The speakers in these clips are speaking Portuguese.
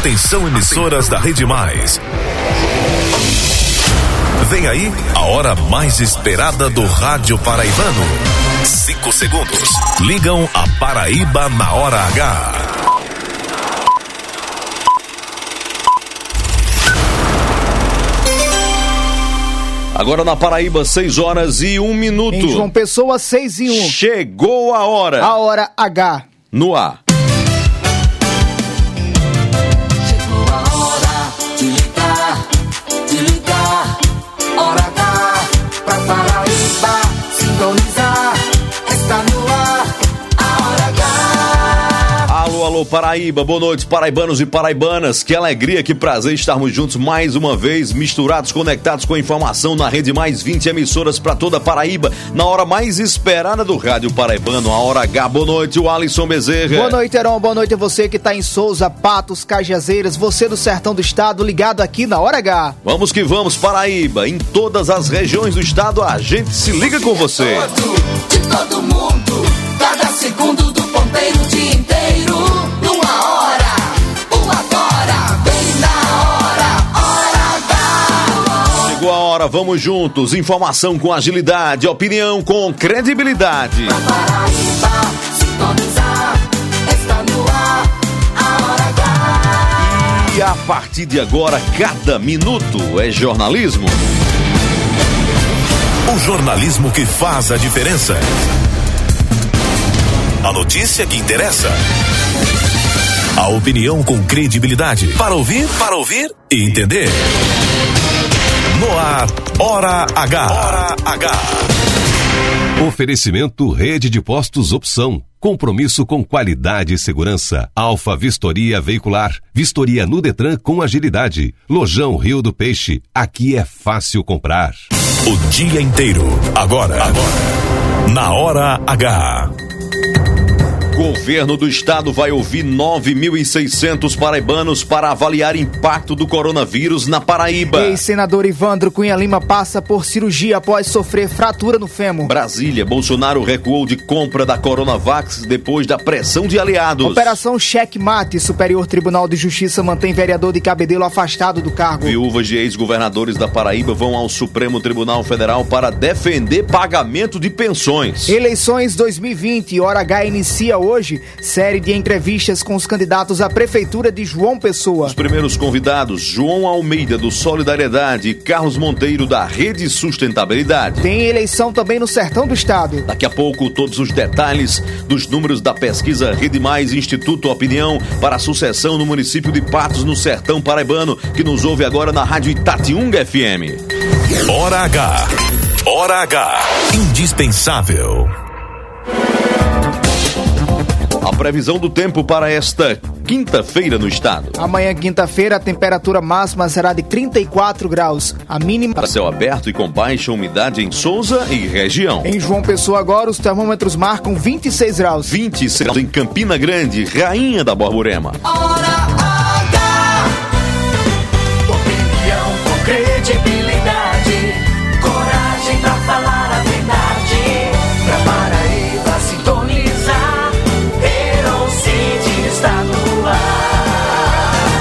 Atenção, emissoras da Rede Mais. Vem aí a hora mais esperada do rádio paraibano. 5 segundos. Ligam a Paraíba na hora H. Agora na Paraíba, 6 horas e 1 minuto. Em João Pessoa, 6 e 1. Chegou a hora. A hora H. No ar. Chegou a hora de ligar, hora H, pra Paraíba sintonizar. Está no ar, a hora H. Alô, Paraíba, boa noite, paraibanos e paraibanas. Que alegria, que prazer estarmos juntos mais uma vez, misturados, conectados com a informação na Rede Mais, 20 emissoras para toda a Paraíba, na hora mais esperada do rádio paraibano, a hora H. Boa noite, o Alisson Bezerra. Boa noite, Heron, boa noite a você que está em Souza, Patos, Cajazeiras, você do sertão do estado, ligado aqui na hora H. Vamos que vamos, Paraíba, em todas as regiões do estado, a gente se liga com você. De todo mundo, cada segundo do ponteiro, o dia inteiro, numa hora, o agora, bem na hora H. Chegou a hora, vamos juntos, informação com agilidade, opinião com credibilidade. Pra Paraíba sintonizar, está no ar, a hora H. E a partir de agora, cada minuto é jornalismo. O jornalismo que faz a diferença. A notícia que interessa. A opinião com credibilidade. Para ouvir e entender. No ar, Hora H. Hora H. Oferecimento Rede de Postos Opção. Compromisso com qualidade e segurança. Alfa Vistoria Veicular. Vistoria no Detran com agilidade. Lojão Rio do Peixe. Aqui é fácil comprar. O dia inteiro. Agora. Na Hora H. Governo do estado vai ouvir 9.600 paraibanos para avaliar impacto do coronavírus na Paraíba. Ex-senador Ivandro Cunha Lima passa por cirurgia após sofrer fratura no fêmur. Brasília, Bolsonaro recuou de compra da Coronavac depois da pressão de aliados. Operação Cheque Mate, Superior Tribunal de Justiça mantém vereador de Cabedelo afastado do cargo. Viúvas de ex-governadores da Paraíba vão ao Supremo Tribunal Federal para defender pagamento de pensões. Eleições 2020, Hora H inicia hoje série de entrevistas com os candidatos à Prefeitura de João Pessoa. Os primeiros convidados, João Almeida, do Solidariedade, e Carlos Monteiro, da Rede Sustentabilidade. Tem eleição também no sertão do estado. Daqui a pouco, todos os detalhes dos números da pesquisa Rede Mais Instituto Opinião para a sucessão no município de Patos, no sertão paraibano, que nos ouve agora na Rádio Itatiunga FM. Hora H. Hora H. Indispensável. A previsão do tempo para esta quinta-feira no estado. Amanhã, quinta-feira, a temperatura máxima será de 34 graus. A mínima... Para céu aberto e com baixa umidade em Souza e região. Em João Pessoa agora, os termômetros marcam 26 graus. 26 graus em Campina Grande, rainha da Borborema. Hora H. Opinião com credibilidade, coragem pra falar a verdade. Pra Paraíba sintonizar, Heron City está no ar.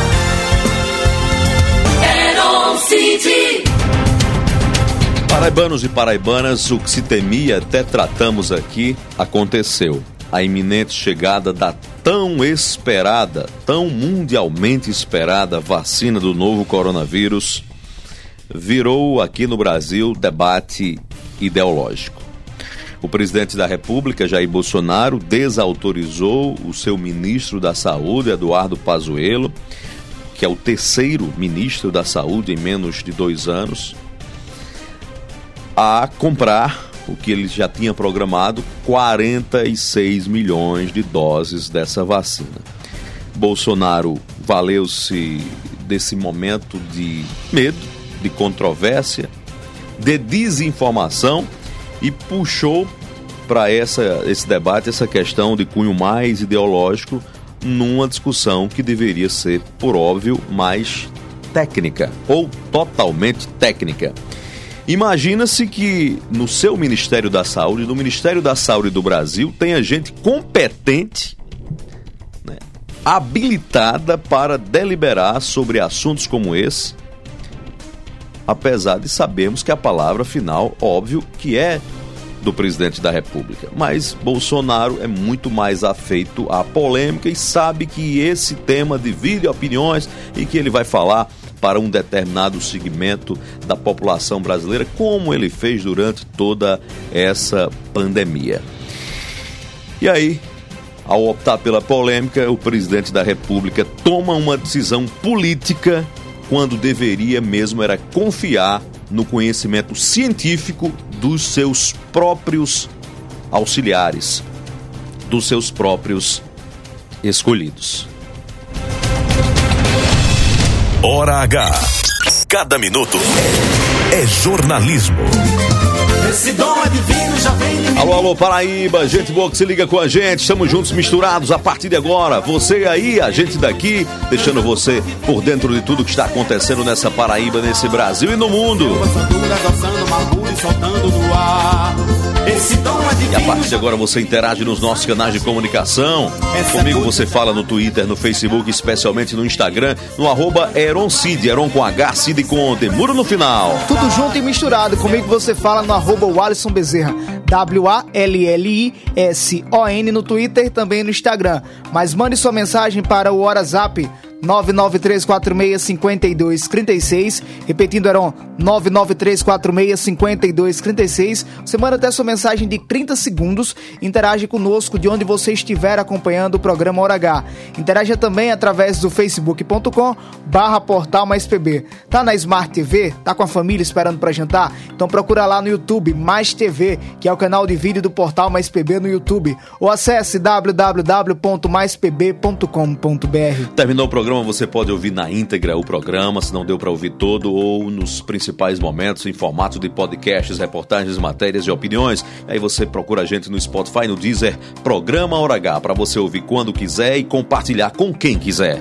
Heron City. Paraibanos e paraibanas, o que se temia, até tratamos aqui, aconteceu. A iminente chegada da tão esperada, tão mundialmente esperada vacina do novo coronavírus virou aqui no Brasil debate ideológico. O presidente da República, Jair Bolsonaro, desautorizou o seu ministro da Saúde, Eduardo Pazuello, que é o terceiro ministro da Saúde em menos de 2 anos, a comprar o que ele já tinha programado, 46 milhões de doses dessa vacina. Bolsonaro valeu-se desse momento de medo, de controvérsia, de desinformação e puxou para esse debate, essa questão de cunho mais ideológico, numa discussão que deveria ser, por óbvio, mais técnica ou totalmente técnica. Imagina-se que no seu Ministério da Saúde, no Ministério da Saúde do Brasil, tenha gente competente, né, habilitada para deliberar sobre assuntos como esse, apesar de sabermos que a palavra final, óbvio, que é do presidente da República. Mas Bolsonaro é muito mais afeito à polêmica e sabe que esse tema divide opiniões e que ele vai falar para um determinado segmento da população brasileira, como ele fez durante toda essa pandemia. E aí, ao optar pela polêmica, o presidente da República toma uma decisão política quando deveria mesmo era confiar no conhecimento científico dos seus próprios auxiliares, dos seus próprios escolhidos. Hora H. Cada minuto é jornalismo. Esse dom é divino, já vem de mim. Alô, alô, Paraíba, gente boa que se liga com a gente, estamos juntos, misturados a partir de agora. Você aí, a gente daqui, deixando você por dentro de tudo que está acontecendo nessa Paraíba, nesse Brasil e no mundo. E a partir de agora você interage nos nossos canais de comunicação. Comigo você fala no Twitter, no Facebook, especialmente no Instagram, no @EronCid, Eron com H, Cid com Demuro no final. Tudo junto e misturado. Comigo você fala no @Walisson Bezerra, WALLISON no Twitter e também no Instagram. Mas mande sua mensagem para o WhatsApp 993465236, repetindo, Heron, 993465236. Você manda até sua mensagem de 30 segundos, interage conosco de onde você estiver acompanhando o programa Hora H. Interaja também através do facebook.com/Portal Mais PB. Tá na Smart TV? Tá com a família esperando para jantar? Então procura lá no YouTube, Mais TV, que é o canal de vídeo do Portal Mais PB no YouTube. Ou acesse www.maispb.com.br. Terminou o programa, você pode ouvir na íntegra o programa, se não deu para ouvir todo, ou nos principais momentos em formato de podcasts, reportagens, matérias e opiniões. Aí você procura a gente no Spotify, no Deezer, Programa Hora H, para você ouvir quando quiser e compartilhar com quem quiser.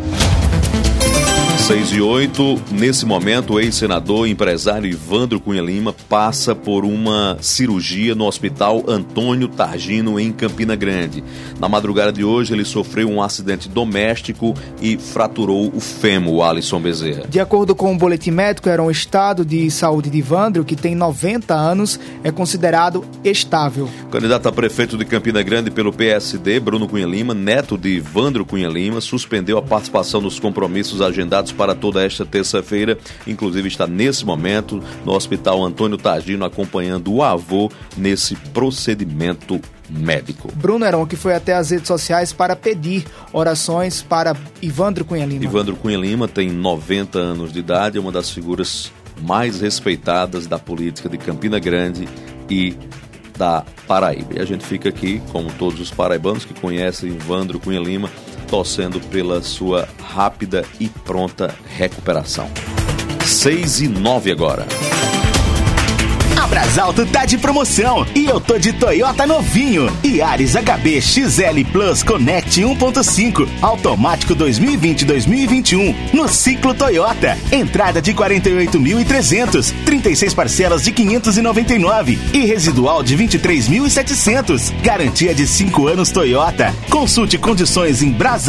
6:08, nesse momento, o ex-senador e empresário Ivandro Cunha Lima passa por uma cirurgia no Hospital Antônio Targino, em Campina Grande. Na madrugada de hoje, ele sofreu um acidente doméstico e fraturou o fêmur, Alisson Bezerra. De acordo com o boletim médico, era um estado de saúde de Ivandro, que tem 90 anos, é considerado estável. O candidato a prefeito de Campina Grande pelo PSD, Bruno Cunha Lima, neto de Ivandro Cunha Lima, suspendeu a participação nos compromissos agendados para toda esta terça-feira, inclusive está nesse momento no Hospital Antônio Targino acompanhando o avô nesse procedimento médico. Bruno Heron, que foi até as redes sociais para pedir orações para Ivandro Cunha Lima. Ivandro Cunha Lima tem 90 anos de idade, é uma das figuras mais respeitadas da política de Campina Grande e da Paraíba. E a gente fica aqui, como todos os paraibanos que conhecem Ivandro Cunha Lima, torcendo pela sua rápida e pronta recuperação. 6:09 agora. A Brasalto tá de promoção e eu tô de Toyota novinho. Yaris HB XL Plus Connect 1.5 automático 2020-2021 no ciclo Toyota. Entrada de 48.300, 36 parcelas de 599 e residual de 23.700. Garantia de 5 anos Toyota. Consulte condições em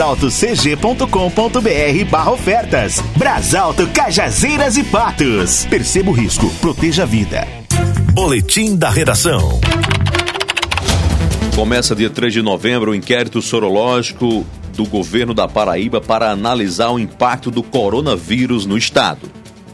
brasaltocg.com.br/ofertas. Brasalto Cajazeiras e Patos. Perceba o risco, proteja a vida. Boletim da Redação. Começa dia 3 de novembro o inquérito sorológico do governo da Paraíba para analisar o impacto do coronavírus no estado.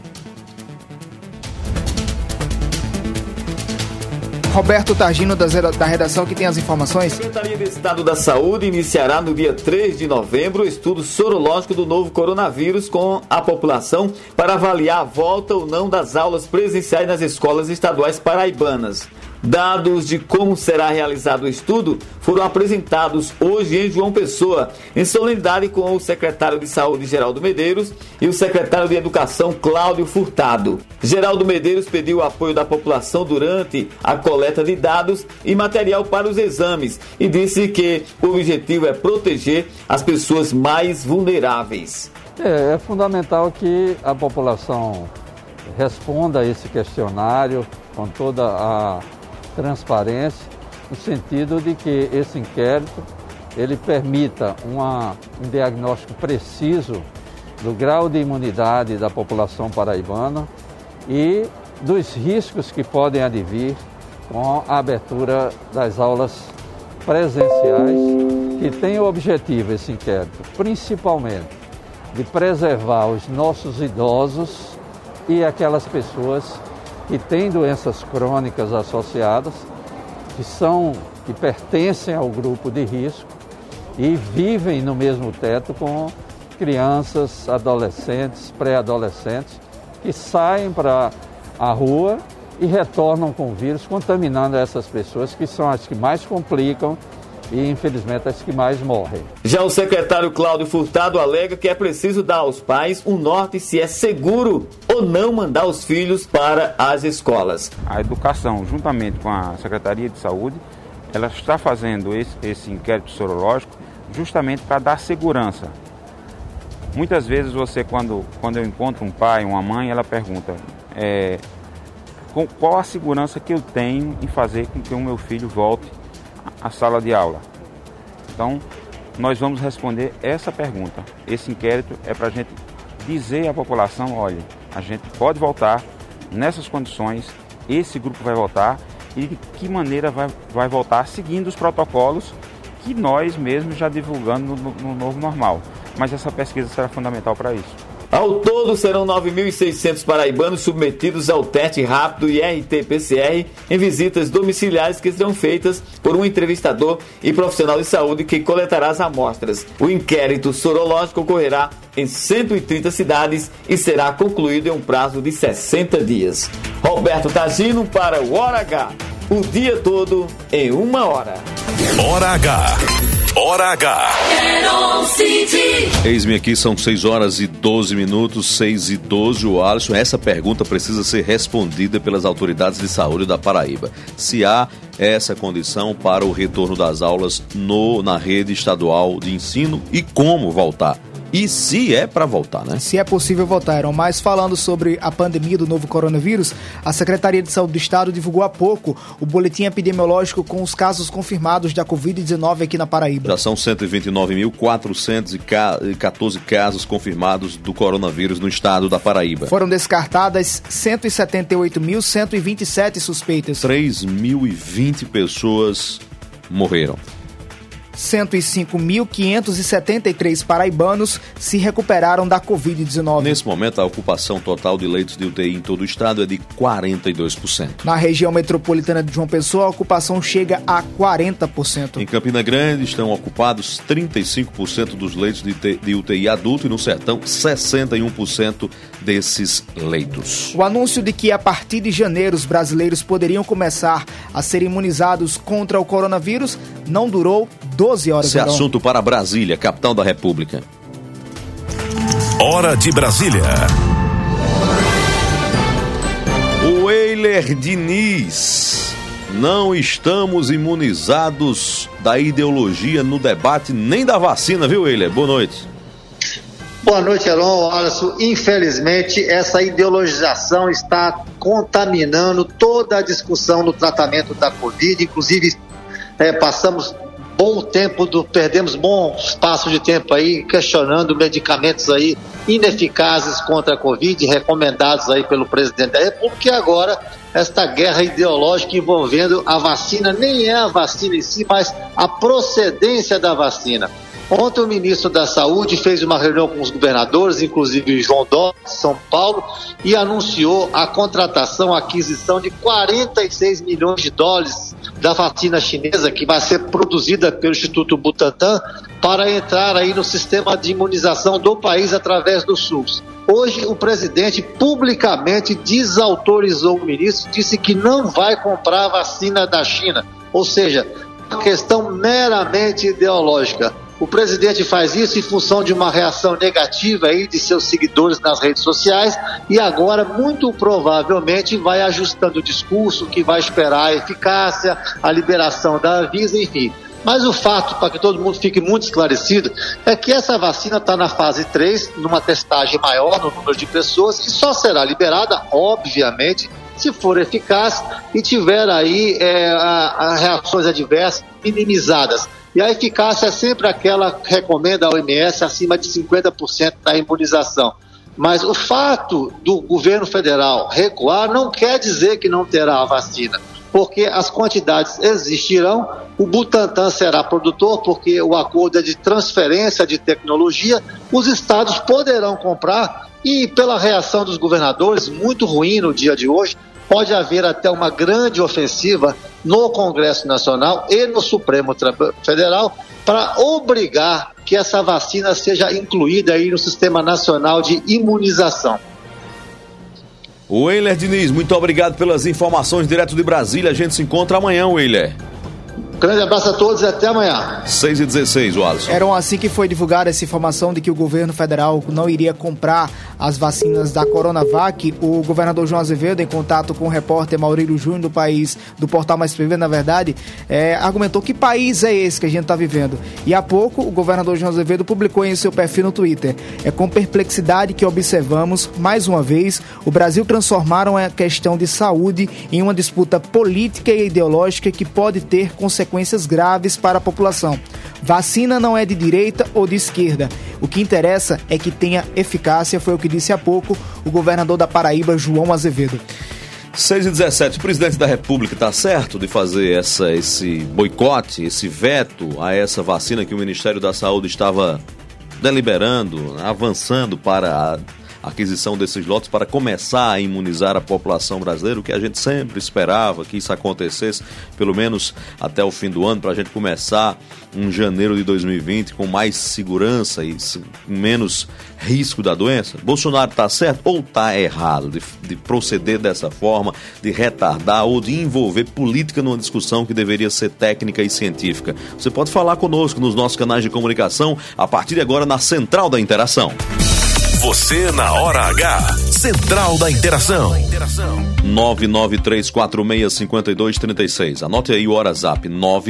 Roberto Targino, da redação, que tem as informações. A Secretaria de Estado da Saúde iniciará no dia 3 de novembro o estudo sorológico do novo coronavírus com a população para avaliar a volta ou não das aulas presenciais nas escolas estaduais paraibanas. Dados de como será realizado o estudo foram apresentados hoje em João Pessoa, em solenidade com o secretário de Saúde, Geraldo Medeiros, e o secretário de Educação, Cláudio Furtado. Geraldo Medeiros pediu o apoio da população durante a coleta de dados e material para os exames e disse que o objetivo é proteger as pessoas mais vulneráveis. É fundamental que a população responda a esse questionário com toda a transparência, no sentido de que esse inquérito ele permita um diagnóstico preciso do grau de imunidade da população paraibana e dos riscos que podem advir com a abertura das aulas presenciais, que tem o objetivo, esse inquérito, principalmente, de preservar os nossos idosos e aquelas pessoas que têm doenças crônicas associadas, que pertencem ao grupo de risco e vivem no mesmo teto com crianças, adolescentes, pré-adolescentes, que saem para a rua e retornam com o vírus, contaminando essas pessoas, que são as que mais complicam e, infelizmente, as que mais morrem. Já o secretário Cláudio Furtado alega que é preciso dar aos pais um norte se é seguro ou não mandar os filhos para as escolas. A educação, juntamente com a Secretaria de Saúde, ela está fazendo esse inquérito sorológico justamente para dar segurança. Muitas vezes quando eu encontro um pai, uma mãe, ela pergunta qual a segurança que eu tenho em fazer com que o meu filho volte à sala de aula. Então, nós vamos responder essa pergunta. Esse inquérito é para a gente dizer à população, olha, a gente pode voltar nessas condições, esse grupo vai voltar e de que maneira vai voltar seguindo os protocolos que nós mesmos já divulgamos no novo normal. Mas essa pesquisa será fundamental para isso. Ao todo, serão 9.600 paraibanos submetidos ao teste rápido e RT-PCR em visitas domiciliares que serão feitas por um entrevistador e profissional de saúde que coletará as amostras. O inquérito sorológico ocorrerá em 130 cidades e será concluído em um prazo de 60 dias. Roberto Tagino para o Hora H. O dia todo em 1 hora. Hora H. Hora H. Eis-me aqui, são 6 horas e 12 minutos, 6 e 12, o Alisson. Essa pergunta precisa ser respondida pelas autoridades de saúde da Paraíba. Se há essa condição para o retorno das aulas na rede estadual de ensino e como voltar. E se é para voltar, né? Se é possível voltar. Mas falando sobre a pandemia do novo coronavírus, a Secretaria de Saúde do Estado divulgou há pouco o boletim epidemiológico com os casos confirmados da Covid-19 aqui na Paraíba. Já são 129.414 casos confirmados do coronavírus no estado da Paraíba. Foram descartadas 178.127 suspeitas. 3.020 pessoas morreram. 105.573 paraibanos se recuperaram da Covid-19. Nesse momento, a ocupação total de leitos de UTI em todo o estado é de 42%. Na região metropolitana de João Pessoa, a ocupação chega a 40%. Em Campina Grande, estão ocupados 35% dos leitos de UTI adulto e no Sertão, 61% desses leitos. O anúncio de que a partir de janeiro os brasileiros poderiam começar a ser imunizados contra o coronavírus não durou 12 horas. Esse é assunto para Brasília, capital da República. Hora de Brasília. O Eiler Diniz. Não estamos imunizados da ideologia no debate nem da vacina, viu, Eiler? Boa noite. Boa noite, Elon. Alisson, infelizmente, essa ideologização está contaminando toda a discussão no tratamento da Covid. Inclusive, perdemos bom espaço de tempo aí questionando medicamentos aí ineficazes contra a Covid, recomendados aí pelo presidente da República, e agora esta guerra ideológica envolvendo a vacina, nem é a vacina em si, mas a procedência da vacina. Ontem o ministro da Saúde fez uma reunião com os governadores, inclusive o João Dória, de São Paulo, e anunciou a contratação, a aquisição de 46 milhões de dólares da vacina chinesa, que vai ser produzida pelo Instituto Butantan, para entrar aí no sistema de imunização do país através do SUS. Hoje o presidente publicamente desautorizou o ministro, disse que não vai comprar a vacina da China, ou seja, uma questão meramente ideológica. O presidente faz isso em função de uma reação negativa aí de seus seguidores nas redes sociais e agora, muito provavelmente, vai ajustando o discurso, que vai esperar a eficácia, a liberação da Anvisa, enfim. Mas o fato, para que todo mundo fique muito esclarecido, é que essa vacina está na fase 3, numa testagem maior no número de pessoas, e só será liberada, obviamente, se for eficaz e tiver aí as reações adversas minimizadas. E a eficácia é sempre aquela que recomenda a OMS acima de 50% da imunização. Mas o fato do governo federal recuar não quer dizer que não terá a vacina, porque as quantidades existirão, o Butantan será produtor, porque o acordo é de transferência de tecnologia, os estados poderão comprar e, pela reação dos governadores, muito ruim no dia de hoje, pode haver até uma grande ofensiva no Congresso Nacional e no Supremo Federal para obrigar que essa vacina seja incluída aí no Sistema Nacional de Imunização. Weiler Diniz, muito obrigado pelas informações direto de Brasília. A gente se encontra amanhã, Weiler. Grande abraço a todos e até amanhã. 6h16, Wallace. Era assim que foi divulgada essa informação de que o governo federal não iria comprar as vacinas da Coronavac. O governador João Azevedo, em contato com o repórter Maurílio Júnior do portal Mais TV, na verdade, argumentou que país é esse que a gente está vivendo. E há pouco, o governador João Azevedo publicou em seu perfil no Twitter: é com perplexidade que observamos, mais uma vez, o Brasil transformaram a questão de saúde em uma disputa política e ideológica que pode ter consequências graves para a população. Vacina não é de direita ou de esquerda. O que interessa é que tenha eficácia, foi o que disse há pouco o governador da Paraíba, João Azevedo. 6h17, o presidente da República está certo de fazer esse boicote, esse veto a essa vacina que o Ministério da Saúde estava deliberando, avançando para a aquisição desses lotes para começar a imunizar a população brasileira, o que a gente sempre esperava que isso acontecesse, pelo menos até o fim do ano, para a gente começar um janeiro de 2020 com mais segurança e menos risco da doença. Bolsonaro está certo ou está errado de proceder dessa forma, de retardar ou de envolver política numa discussão que deveria ser técnica e científica? Você pode falar conosco nos nossos canais de comunicação a partir de agora na Central da Interação. Você na Hora H. Central da Interação. 993465236. Anote aí o WhatsApp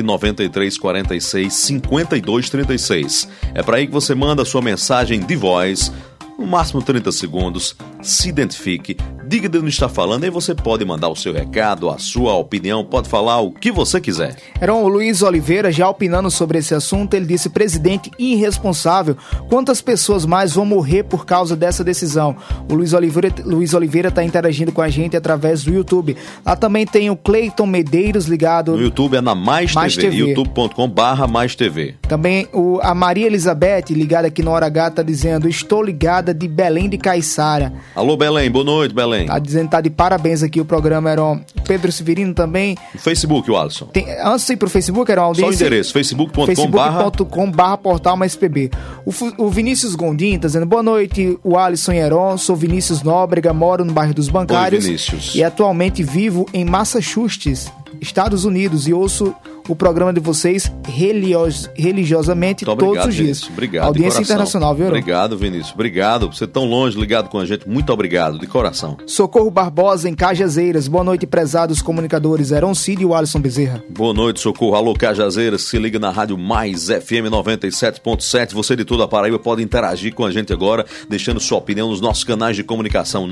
993465236. É para aí que você manda a sua mensagem de voz, no máximo 30 segundos, se identifique, diga de onde está falando, aí você pode mandar o seu recado, a sua opinião, pode falar o que você quiser. Era o Luiz Oliveira já opinando sobre esse assunto. Ele disse: presidente irresponsável, quantas pessoas mais vão morrer por causa dessa decisão? O Luiz Oliveira está interagindo com a gente através do YouTube. Lá também tem o Cleiton Medeiros ligado. No YouTube é na Mais TV. youtube.com/Mais TV. Também a Maria Elizabeth, ligada aqui no Hora H, está dizendo: estou ligada de Belém de Caiçara. Alô, Belém, boa noite, Belém. Tá dizendo que tá de parabéns aqui o programa. Era o Pedro Severino também. No Facebook, o Alisson. Antes de ir pro Facebook, era uma audiência. Só o endereço, facebook.com/portal mais PB. O Vinícius Gondim tá dizendo: boa noite, o Alisson e Heron. Sou Vinícius Nóbrega, moro no bairro dos Bancários. Oi, Vinícius. E atualmente vivo em Massachusetts, Estados Unidos, e ouço o programa de vocês religiosamente todos os dias. Obrigado, audiência internacional, viu? Obrigado, Vinícius. Obrigado por ser tão longe, ligado com a gente. Muito obrigado, de coração. Socorro Barbosa, em Cajazeiras. Boa noite, prezados comunicadores Heron Cid e o Alisson Bezerra. Boa noite, Socorro. Alô, Cajazeiras, se liga na Rádio Mais FM 97.7. Você de toda a Paraíba pode interagir com a gente agora, deixando sua opinião nos nossos canais de comunicação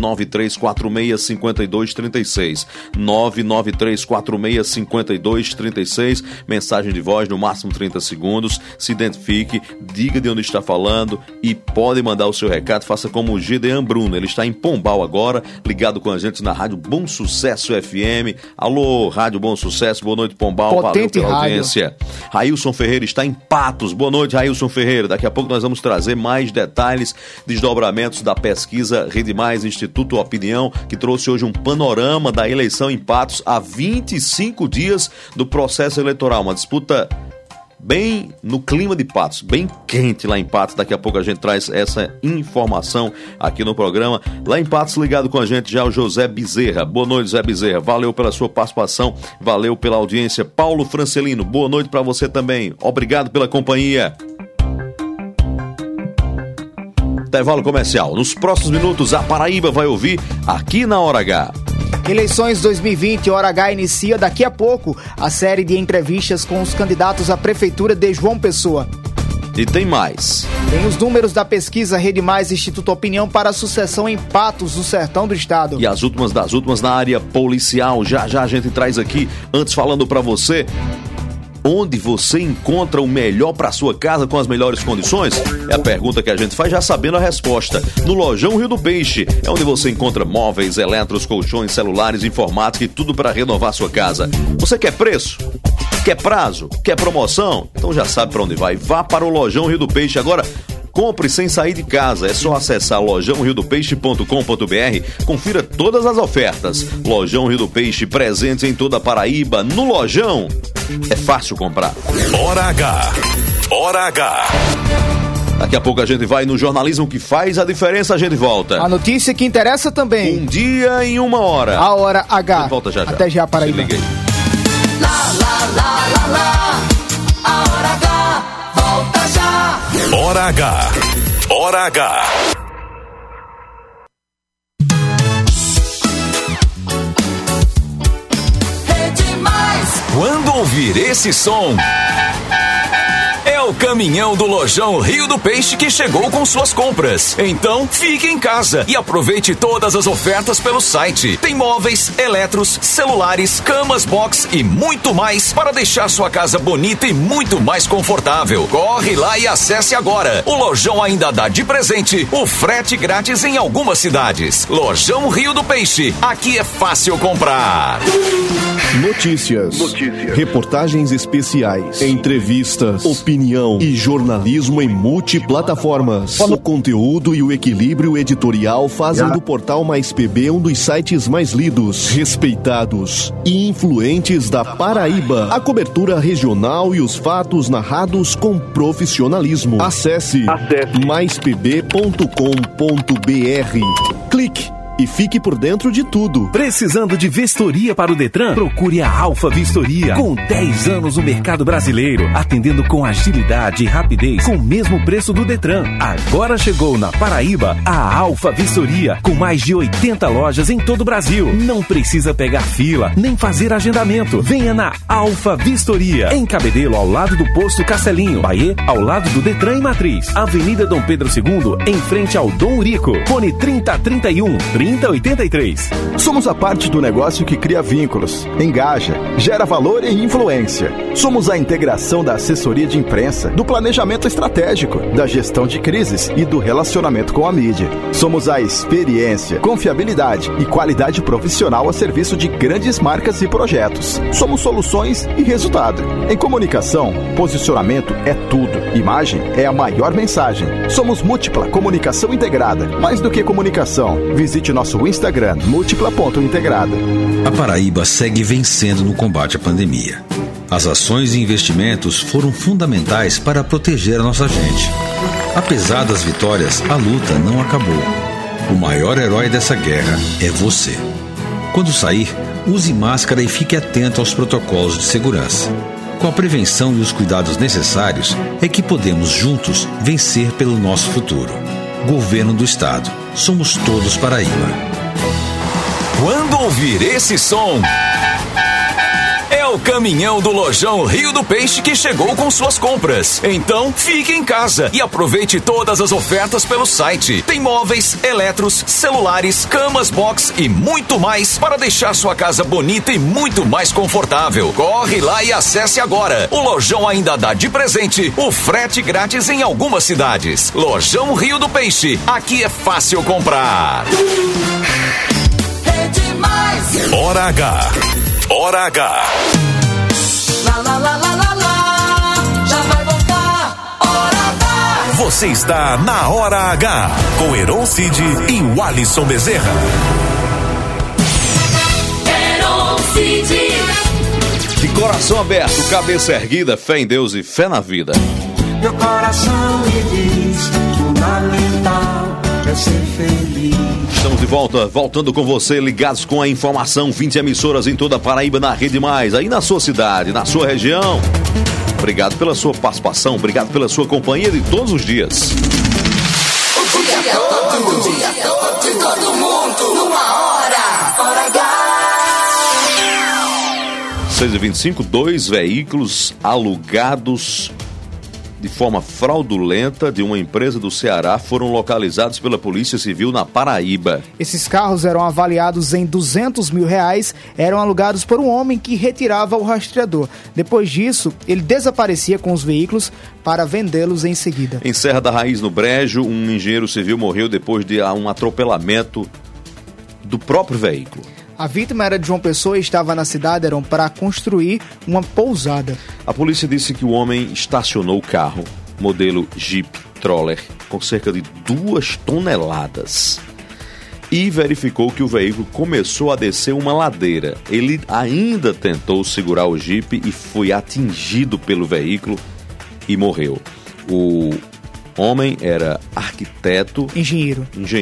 993465236. 993465236. Mensagem de voz no máximo 30 segundos, se identifique, diga de onde está falando e pode mandar o seu recado. Faça como o Gideon Bruno, ele está em Pombal agora, ligado com a gente na Rádio Bom Sucesso FM. Alô, Rádio Bom Sucesso, boa noite, Pombal. Potente valeu pela rádio. audiência. Railson Ferreira está em Patos, boa noite, Railson Ferreira. Daqui a pouco nós vamos trazer mais detalhes, desdobramentos da pesquisa Rede Mais Instituto Opinião, que trouxe hoje um panorama da eleição em Patos há 25 dias do processo eleitoral, uma disputa bem no clima de Patos, bem quente lá em Patos. Daqui a pouco a gente traz essa informação aqui no programa. Lá em Patos, ligado com a gente já o José Bezerra. Boa noite, José Bezerra. Valeu pela sua participação, valeu pela audiência. Paulo Francelino, boa noite para você também. Obrigado pela companhia. Intervalo comercial. Nos próximos minutos, a Paraíba vai ouvir aqui na Hora H. Eleições 2020, Hora H inicia daqui a pouco a série de entrevistas com os candidatos à Prefeitura de João Pessoa. E tem mais. Tem os números da pesquisa Rede Mais Instituto Opinião para a sucessão em Patos, no sertão do estado. E as últimas das últimas na área policial. Já a gente traz aqui, antes falando para você, onde você encontra o melhor para sua casa com as melhores condições? É a pergunta que a gente faz já sabendo a resposta. No Lojão Rio do Peixe, é onde você encontra móveis, eletros, colchões, celulares, informática e tudo para renovar sua casa. Você quer preço? Quer prazo? Quer promoção? Então já sabe para onde vai. Vá para o Lojão Rio do Peixe. Agora, compre sem sair de casa. É só acessar lojãoriodopeixe.com.br. Confira todas as ofertas. Lojão Rio do Peixe, presente em toda a Paraíba. No Lojão, é fácil comprar. Hora H. Hora H. Daqui a pouco a gente vai no jornalismo que faz a diferença. A gente volta. A notícia que interessa também. Um dia em uma hora. A Hora H. A gente volta já. Até já, Paraíba. Se liga aí. A Hora H, volta já. Hora H. Hora H. Rede Mais. Quando ouvir esse som, é o caminhão do Lojão Rio do Peixe que chegou com suas compras. Então, fique em casa e aproveite todas as ofertas pelo site. Tem móveis, eletros, celulares, camas box e muito mais para deixar sua casa bonita e muito mais confortável. Corre lá e acesse agora. O Lojão ainda dá de presente o frete grátis em algumas cidades. Lojão Rio do Peixe. Aqui é fácil comprar. Notícias. Reportagens especiais, entrevistas, opinião e jornalismo em multiplataformas. O conteúdo e o equilíbrio editorial fazem do Portal Mais PB um dos sites mais lidos, respeitados e influentes da Paraíba. A cobertura regional e os fatos narrados com profissionalismo. Acesse maispb.com.br. Clique e fique por dentro de tudo. Precisando de vistoria para o Detran? Procure a Alfa Vistoria. Com 10 anos no mercado brasileiro, atendendo com agilidade e rapidez, com o mesmo preço do Detran. Agora chegou na Paraíba a Alfa Vistoria, com mais de 80 lojas em todo o Brasil. Não precisa pegar fila, nem fazer agendamento. Venha na Alfa Vistoria, em Cabedelo, ao lado do posto Castelinho. Bahia, ao lado do Detran e Matriz. Avenida Dom Pedro II, em frente ao Dom Urico. Fone 3031 3083. Somos a parte do negócio que cria vínculos, engaja, gera valor e influência. Somos a integração da assessoria de imprensa, do planejamento estratégico, da gestão de crises e do relacionamento com a mídia. Somos a experiência, confiabilidade e qualidade profissional a serviço de grandes marcas e projetos. Somos soluções e resultado. Em comunicação, posicionamento é tudo. Imagem é a maior mensagem. Somos Múltipla Comunicação Integrada. Mais do que comunicação, visite nosso Instagram, múltipla.integrada. A Paraíba segue vencendo no combate à pandemia. As ações e investimentos foram fundamentais para proteger a nossa gente. Apesar das vitórias, a luta não acabou. O maior herói dessa guerra é você. Quando sair, use máscara e fique atento aos protocolos de segurança. Com a prevenção e os cuidados necessários, é que podemos juntos vencer pelo nosso futuro. Governo do Estado. Somos todos Paraíba. Quando ouvir esse som, é o caminhão do Lojão Rio do Peixe que chegou com suas compras. Então, fique em casa e aproveite todas as ofertas pelo site. Tem móveis, eletros, celulares, camas box e muito mais para deixar sua casa bonita e muito mais confortável. Corre lá e acesse agora. O Lojão ainda dá de presente o frete grátis em algumas cidades. Lojão Rio do Peixe. Aqui é fácil comprar. Rede Mais. Hora H. Hora H. Lá, já vai voltar. Hora H. Você está na Hora H com Heron Cid e o Alisson Bezerra. Heron Cid. De coração aberto, cabeça erguida, fé em Deus e fé na vida. Meu coração me diz, fundamental é ser feliz. Estamos de volta, voltando com você, ligados com a informação, 20 emissoras em toda a Paraíba na Rede Mais, aí na sua cidade, na sua região. Obrigado pela sua participação, obrigado pela sua companhia de todos os dias. O dia todo de todo mundo, numa hora. Hora H. 6h25, 2 veículos alugados de forma fraudulenta de uma empresa do Ceará foram localizados pela Polícia Civil na Paraíba. Esses carros eram avaliados em R$200 mil, eram alugados por um homem que retirava o rastreador. Depois disso, ele desaparecia com os veículos para vendê-los em seguida. Em Serra da Raiz, no Brejo, um engenheiro civil morreu depois de um atropelamento do próprio veículo. A vítima era de João Pessoa e estava na cidade, eram para construir uma pousada. A polícia disse que o homem estacionou o carro, modelo Jeep Troller, com cerca de 2 toneladas. E verificou que o veículo começou a descer uma ladeira. Ele ainda tentou segurar o Jeep e foi atingido pelo veículo e morreu. O homem era engenheiro,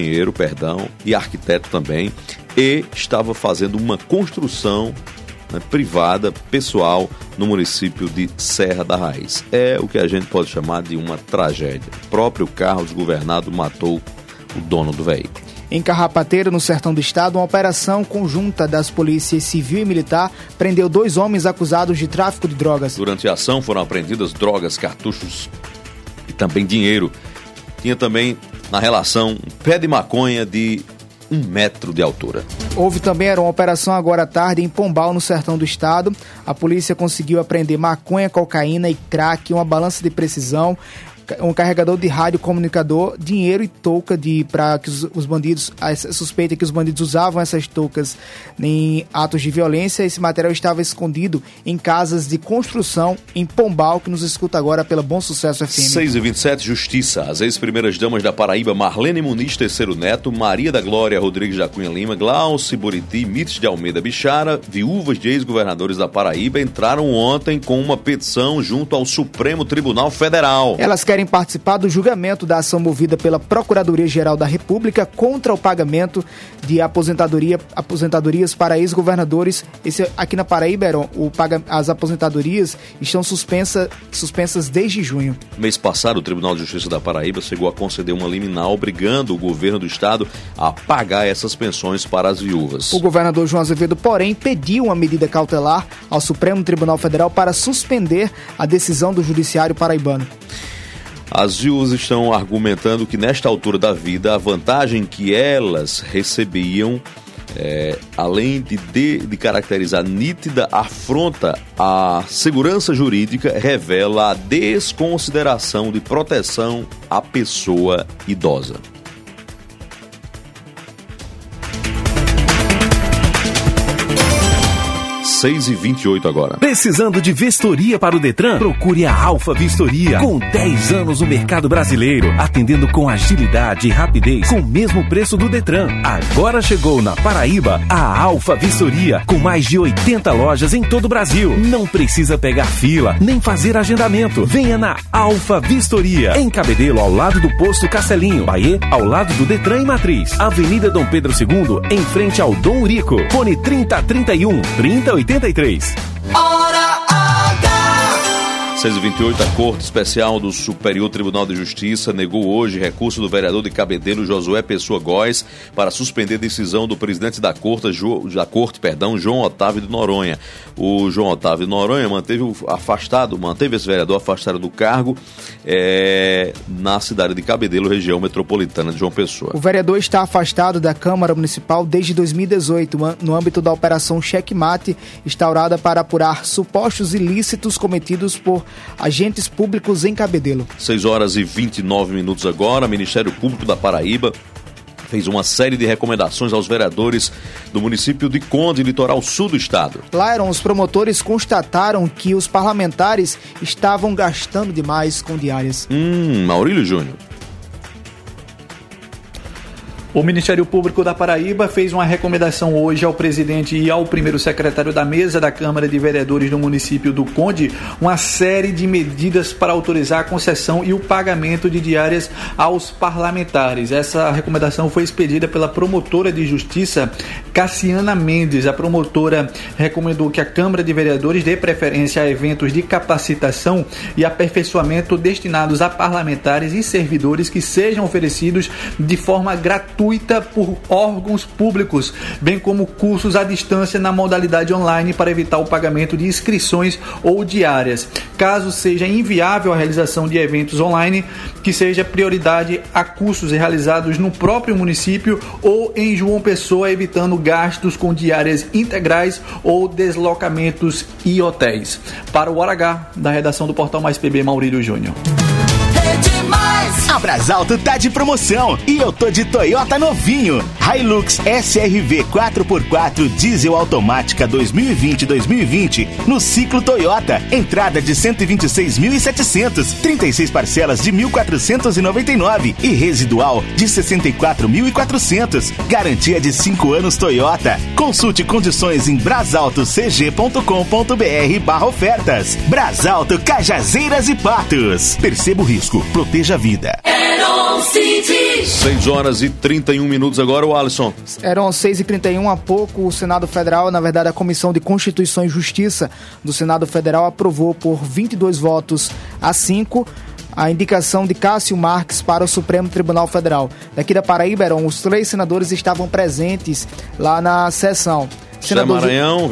e arquiteto também, e estava fazendo uma construção privada, pessoal, no município de Serra da Raiz. É o que a gente pode chamar de uma tragédia. O próprio carro desgovernado matou o dono do veículo. Em Carrapateira, no sertão do estado, uma operação conjunta das polícias civil e militar prendeu 2 homens acusados de tráfico de drogas. Durante a ação foram apreendidas drogas, cartuchos e também dinheiro. Tinha também na relação um pé de maconha de 1 metro de altura. Houve também uma operação agora à tarde em Pombal, no sertão do estado. A polícia conseguiu apreender maconha, cocaína e crack, uma balança de precisão, um carregador de rádio comunicador, dinheiro e touca para que os bandidos, a suspeita é que os bandidos usavam essas toucas em atos de violência. Esse material estava escondido em casas de construção em Pombal, que nos escuta agora pela Bom Sucesso FM. 6h27, Justiça. As ex-primeiras damas da Paraíba, Marlene Muniz Terceiro Neto, Maria da Glória Rodrigues da Cunha Lima, Glauci Buriti, Mites de Almeida Bichara, viúvas de ex-governadores da Paraíba, entraram ontem com uma petição junto ao Supremo Tribunal Federal. Elas querem participar do julgamento da ação movida pela Procuradoria-Geral da República contra o pagamento de aposentadorias para ex-governadores. Aqui na Paraíba, as aposentadorias estão suspensas desde junho. Mês passado, o Tribunal de Justiça da Paraíba chegou a conceder uma liminar obrigando o governo do estado a pagar essas pensões para as viúvas. O governador João Azevedo, porém, pediu uma medida cautelar ao Supremo Tribunal Federal para suspender a decisão do Judiciário paraibano. As viúvas estão argumentando que, nesta altura da vida, a vantagem que elas recebiam, além de caracterizar nítida afronta à segurança jurídica, revela a desconsideração de proteção à pessoa idosa. 6h28 agora. Precisando de vistoria para o Detran? Procure a Alfa Vistoria. Com 10 anos no mercado brasileiro, atendendo com agilidade e rapidez, com o mesmo preço do Detran. Agora chegou na Paraíba a Alfa Vistoria, com mais de 80 lojas em todo o Brasil. Não precisa pegar fila, nem fazer agendamento. Venha na Alfa Vistoria, em Cabedelo, ao lado do posto Castelinho. Bahia, ao lado do Detran e Matriz. Avenida Dom Pedro II, em frente ao Dom Urico. Fone 3031 3083. Hora H. 6h28, a Corte Especial do Superior Tribunal de Justiça negou hoje recurso do vereador de Cabedelo, Josué Pessoa Góes, para suspender decisão do presidente da Corte, João Otávio de Noronha. O João Otávio de Noronha manteve esse vereador afastado do cargo na cidade de Cabedelo, região metropolitana de João Pessoa. O vereador está afastado da Câmara Municipal desde 2018, no âmbito da Operação Checkmate, instaurada para apurar supostos ilícitos cometidos por agentes públicos em Cabedelo. 6h29 agora. O Ministério Público da Paraíba fez uma série de recomendações aos vereadores do município de Conde, litoral sul do estado. Lá, os promotores constataram que os parlamentares estavam gastando demais com diárias. Maurílio Júnior. O Ministério Público da Paraíba fez uma recomendação hoje ao presidente e ao primeiro secretário da mesa da Câmara de Vereadores do município do Conde, uma série de medidas para autorizar a concessão e o pagamento de diárias aos parlamentares. Essa recomendação foi expedida pela promotora de justiça Cassiana Mendes. A promotora recomendou que a Câmara de Vereadores dê preferência a eventos de capacitação e aperfeiçoamento destinados a parlamentares e servidores que sejam oferecidos de forma gratuita gratuita por órgãos públicos, bem como cursos à distância na modalidade online para evitar o pagamento de inscrições ou diárias. Caso seja inviável a realização de eventos online, que seja prioridade a cursos realizados no próprio município ou em João Pessoa, evitando gastos com diárias integrais ou deslocamentos e hotéis. Para o Hora H, da redação do Portal Mais PB, Maurílio Júnior. A Brasalto tá de promoção e eu tô de Toyota novinho. Hilux SRV 4x4 diesel automática 2020-2020 no ciclo Toyota. Entrada de 126.700, 36 parcelas de 1.499 e residual de 64.400. Garantia de 5 anos Toyota. Consulte condições em brasaltocg.com.br/ofertas. Brasalto, Cajazeiras e Patos. Perceba o risco, proteja a vida. 6 horas e 31 minutos agora, o Alisson. Eram 6h31, há pouco o Senado Federal, na verdade a Comissão de Constituição e Justiça do Senado Federal aprovou por 22 votos a 5 a indicação de Cássio Marques para o Supremo Tribunal Federal. Daqui da Paraíba, os 3 senadores estavam presentes lá na sessão. Senador Maranhão,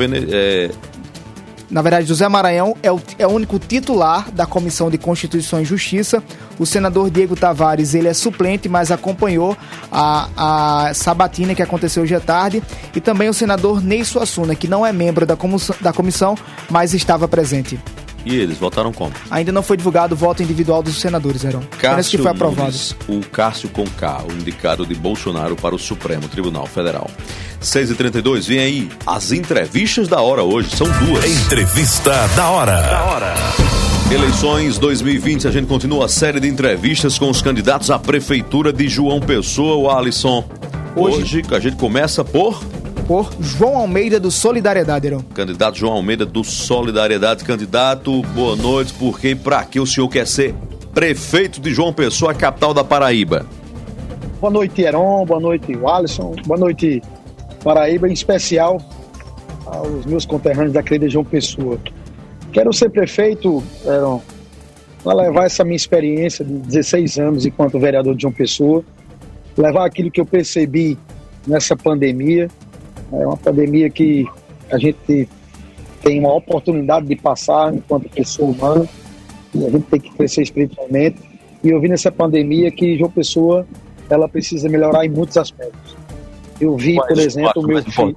Na verdade, José Maranhão é o único titular da Comissão de Constituição e Justiça. O senador Diego Tavares, ele é suplente, mas acompanhou a sabatina que aconteceu hoje à tarde. E também o senador Ney Suassuna, que não é membro da comissão, mas estava presente. E eles votaram como? Ainda não foi divulgado o voto individual dos senadores, Heron. Apenas que foi aprovado. Nunes, o Cássio com K, o indicado de Bolsonaro para o Supremo Tribunal Federal. 6h32, vem aí as entrevistas da hora hoje, são 2. Entrevista da hora. Eleições 2020, a gente continua a série de entrevistas com os candidatos à Prefeitura de João Pessoa, o Alisson. Hoje a gente começa por João Almeida do Solidariedade, Heron. Candidato João Almeida do Solidariedade. Candidato, boa noite, porque e pra que o senhor quer ser prefeito de João Pessoa, a capital da Paraíba? Boa noite, Heron, boa noite, Alisson, boa noite, Paraíba, em especial aos meus conterrâneos da querida João Pessoa. Quero ser prefeito, Heron, para levar essa minha experiência de 16 anos enquanto vereador de João Pessoa, levar aquilo que eu percebi nessa pandemia. É uma pandemia que a gente tem uma oportunidade de passar enquanto pessoa humana e a gente tem que crescer espiritualmente. E eu vi nessa pandemia que João Pessoa, ela precisa melhorar em muitos aspectos. Eu vi, por exemplo, o meu filho.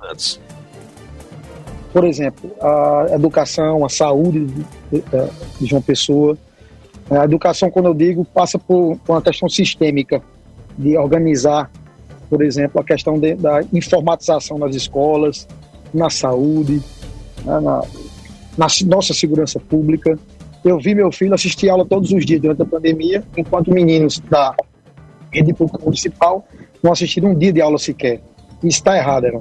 Por exemplo, a educação, a saúde de João Pessoa. A educação, quando eu digo, passa por uma questão sistêmica de organizar, por exemplo, a questão da informatização nas escolas, na saúde, na nossa segurança pública. Eu vi meu filho assistir aula todos os dias durante a pandemia, enquanto meninos da rede pública municipal não assistiram um dia de aula sequer. Isso está errado, Heron.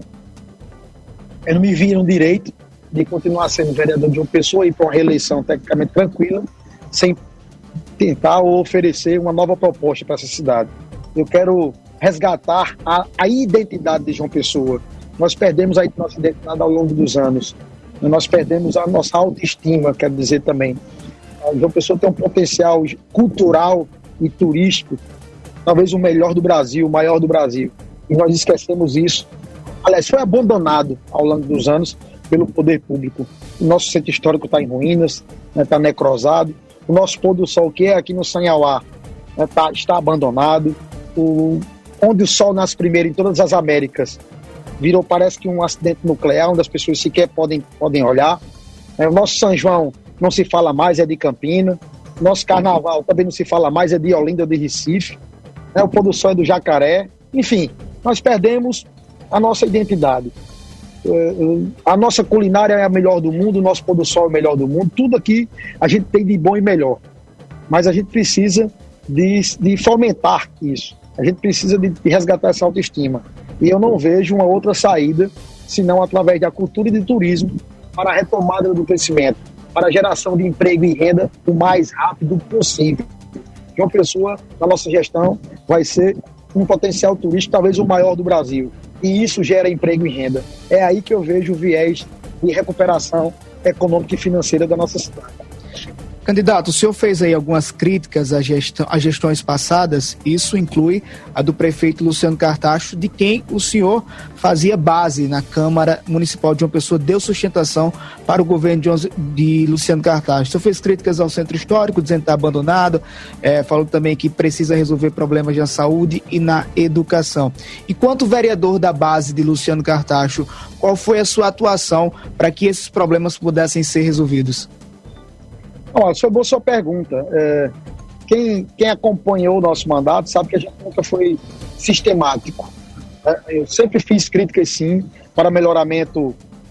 Eu não me vi no direito de continuar sendo vereador de João Pessoa e ir para uma reeleição tecnicamente tranquila, sem tentar ou oferecer uma nova proposta para essa cidade. Eu quero resgatar a identidade de João Pessoa. Nós perdemos a nossa identidade ao longo dos anos. Nós perdemos a nossa autoestima, quero dizer também. João Pessoa tem um potencial cultural e turístico, talvez o melhor do Brasil, o maior do Brasil. E nós esquecemos isso. Aliás, foi abandonado ao longo dos anos pelo poder público. O nosso centro histórico está em ruínas, está necrosado. O nosso pôr do sol, que é aqui no Sanhauá, está abandonado. Onde o sol nasce primeiro em todas as Américas, virou, parece que um acidente nuclear, onde as pessoas sequer podem olhar. O nosso São João não se fala mais, é de Campina. Nosso Carnaval também não se fala mais, é de Olinda ou de Recife. O pôr do sol é do Jacaré. Enfim, nós perdemos a nossa identidade. A nossa culinária é a melhor do mundo, o nosso pôr do sol é o melhor do mundo. Tudo aqui a gente tem de bom e melhor. Mas a gente precisa de fomentar isso. A gente precisa de resgatar essa autoestima. E eu não vejo uma outra saída, senão através da cultura e do turismo, para a retomada do crescimento, para a geração de emprego e renda o mais rápido possível. João Pessoa, na nossa gestão, vai ser um potencial turístico talvez o maior do Brasil. E isso gera emprego e renda. É aí que eu vejo o viés de recuperação econômica e financeira da nossa cidade. Candidato, o senhor fez aí algumas críticas às gestões passadas, isso inclui a do prefeito Luciano Cartacho, de quem o senhor fazia base na Câmara Municipal de João Pessoa, deu sustentação para o governo de Luciano Cartacho. O senhor fez críticas ao centro histórico, dizendo que está abandonado, falou também que precisa resolver problemas na saúde e na educação. Enquanto vereador da base de Luciano Cartacho, qual foi a sua atuação para que esses problemas pudessem ser resolvidos? Sobre a sua pergunta, quem acompanhou o nosso mandato sabe que a gente nunca foi sistemático. Eu sempre fiz críticas, sim, para melhoramento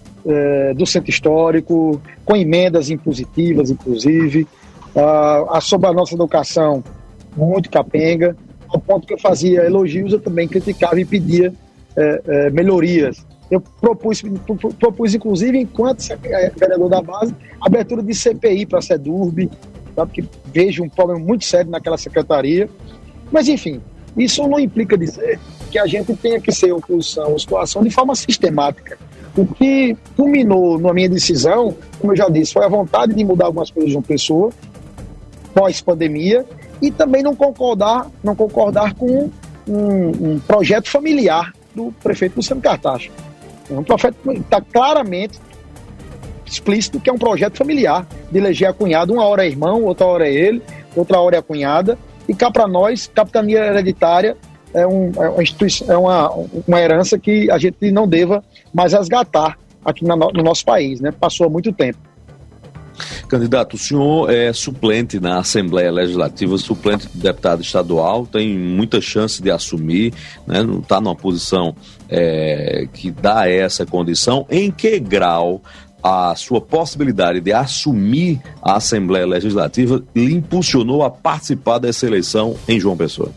do centro histórico, com emendas impositivas, inclusive, sobre a nossa educação, muito capenga, ao ponto que eu fazia elogios, eu também criticava e pedia melhorias. Eu propus, inclusive, enquanto vereador da base, a abertura de CPI para a SEDURB, porque vejo um problema muito sério naquela secretaria. Mas, enfim, isso não implica dizer que a gente tenha que ser oposição à situação de forma sistemática. O que culminou na minha decisão, como eu já disse, foi a vontade de mudar algumas coisas de uma pessoa, pós-pandemia, e também não concordar com um projeto familiar do prefeito Luciano Cartacho. Um projeto está claramente explícito que é um projeto familiar, de eleger a cunhada, uma hora é irmão, outra hora é ele, outra hora é a cunhada, e cá para nós, capitania hereditária é uma instituição, é uma herança que a gente não deva mais resgatar aqui no nosso país, né? Passou há muito tempo. Candidato, o senhor é suplente na Assembleia Legislativa, suplente de deputado estadual, tem muita chance de assumir, né? Não está numa posição que dá essa condição. Em que grau a sua possibilidade de assumir a Assembleia Legislativa lhe impulsionou a participar dessa eleição em João Pessoa?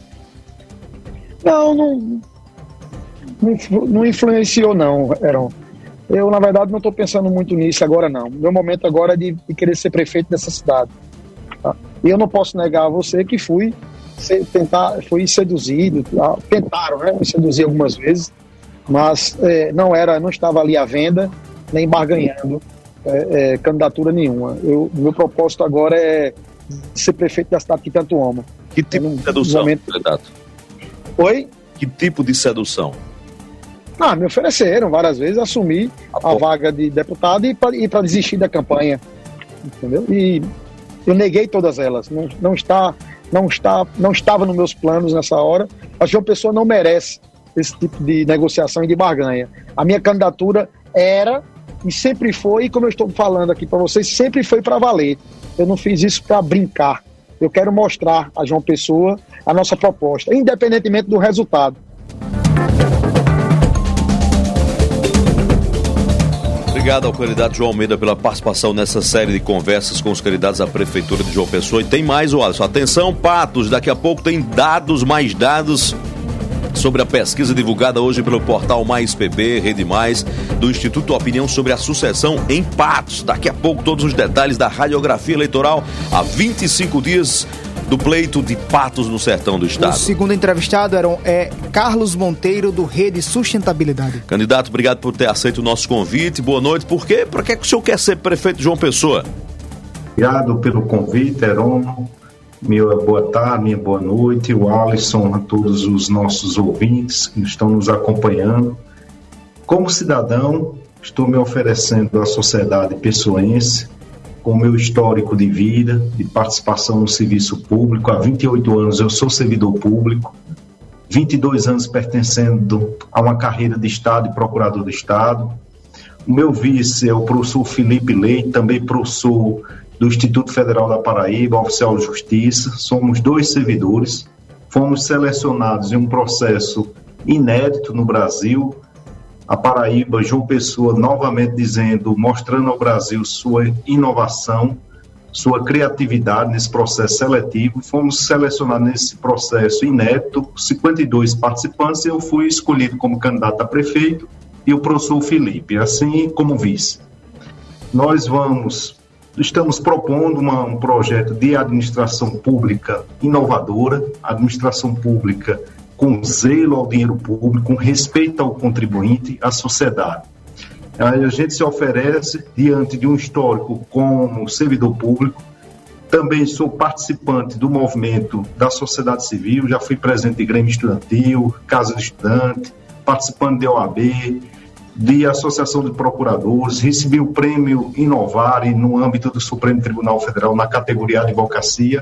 Não influenciou não, Heron. Eu, na verdade, não estou pensando muito nisso agora, não. Meu momento agora é de querer ser prefeito dessa cidade. Tá? E eu não posso negar a você que fui seduzido, tentaram, né, me seduzir algumas vezes, mas não estava ali à venda, nem barganhando candidatura nenhuma. Meu propósito agora é ser prefeito da cidade que tanto amo. Que tipo de sedução, candidato? Oi? Que tipo de sedução? Me ofereceram várias vezes assumir a vaga de deputado e para desistir da campanha, entendeu? E eu neguei todas elas. Não estava nos meus planos nessa hora. A João Pessoa não merece esse tipo de negociação e de barganha. A minha candidatura era e sempre foi, e como eu estou falando aqui para vocês, sempre foi para valer. Eu não fiz isso para brincar. Eu quero mostrar a João Pessoa a nossa proposta, independentemente do resultado. Obrigado ao candidato João Almeida pela participação nessa série de conversas com os candidatos à Prefeitura de João Pessoa. E tem mais, Alisson. Atenção, Patos, daqui a pouco tem mais dados sobre a pesquisa divulgada hoje pelo portal Mais PB, Rede Mais, do Instituto Opinião sobre a sucessão em Patos. Daqui a pouco todos os detalhes da radiografia eleitoral há 25 dias do pleito de Patos no sertão do estado. O segundo entrevistado é Carlos Monteiro, do Rede Sustentabilidade. Candidato, obrigado por ter aceito o nosso convite. Boa noite. Por quê? Para que o senhor quer ser prefeito de João Pessoa? Obrigado pelo convite, Heron. Minha boa tarde, minha boa noite. O Alisson, a todos os nossos ouvintes que estão nos acompanhando. Como cidadão, estou me oferecendo à sociedade pessoense com o meu histórico de vida, de participação no serviço público. Há 28 anos eu sou servidor público, 22 anos pertencendo a uma carreira de Estado e procurador do Estado. O meu vice é o professor Felipe Leite, também professor do Instituto Federal da Paraíba, oficial de justiça. Somos 2 servidores, fomos selecionados em um processo inédito no Brasil. A Paraíba, João Pessoa, novamente mostrando ao Brasil sua inovação, sua criatividade nesse processo seletivo. Fomos selecionados nesse processo inédito, 52 participantes, e eu fui escolhido como candidato a prefeito e o professor Felipe, assim como vice. Estamos propondo um projeto de administração pública inovadora, administração pública com zelo ao dinheiro público, com respeito ao contribuinte, à sociedade. A gente se oferece, diante de um histórico como servidor público, Também sou participante do movimento da sociedade civil, já fui presidente de Grêmio Estudantil, Casa do Estudante, participando de OAB, de Associação de Procuradores, recebi o prêmio Inovare no âmbito do Supremo Tribunal Federal na categoria Advocacia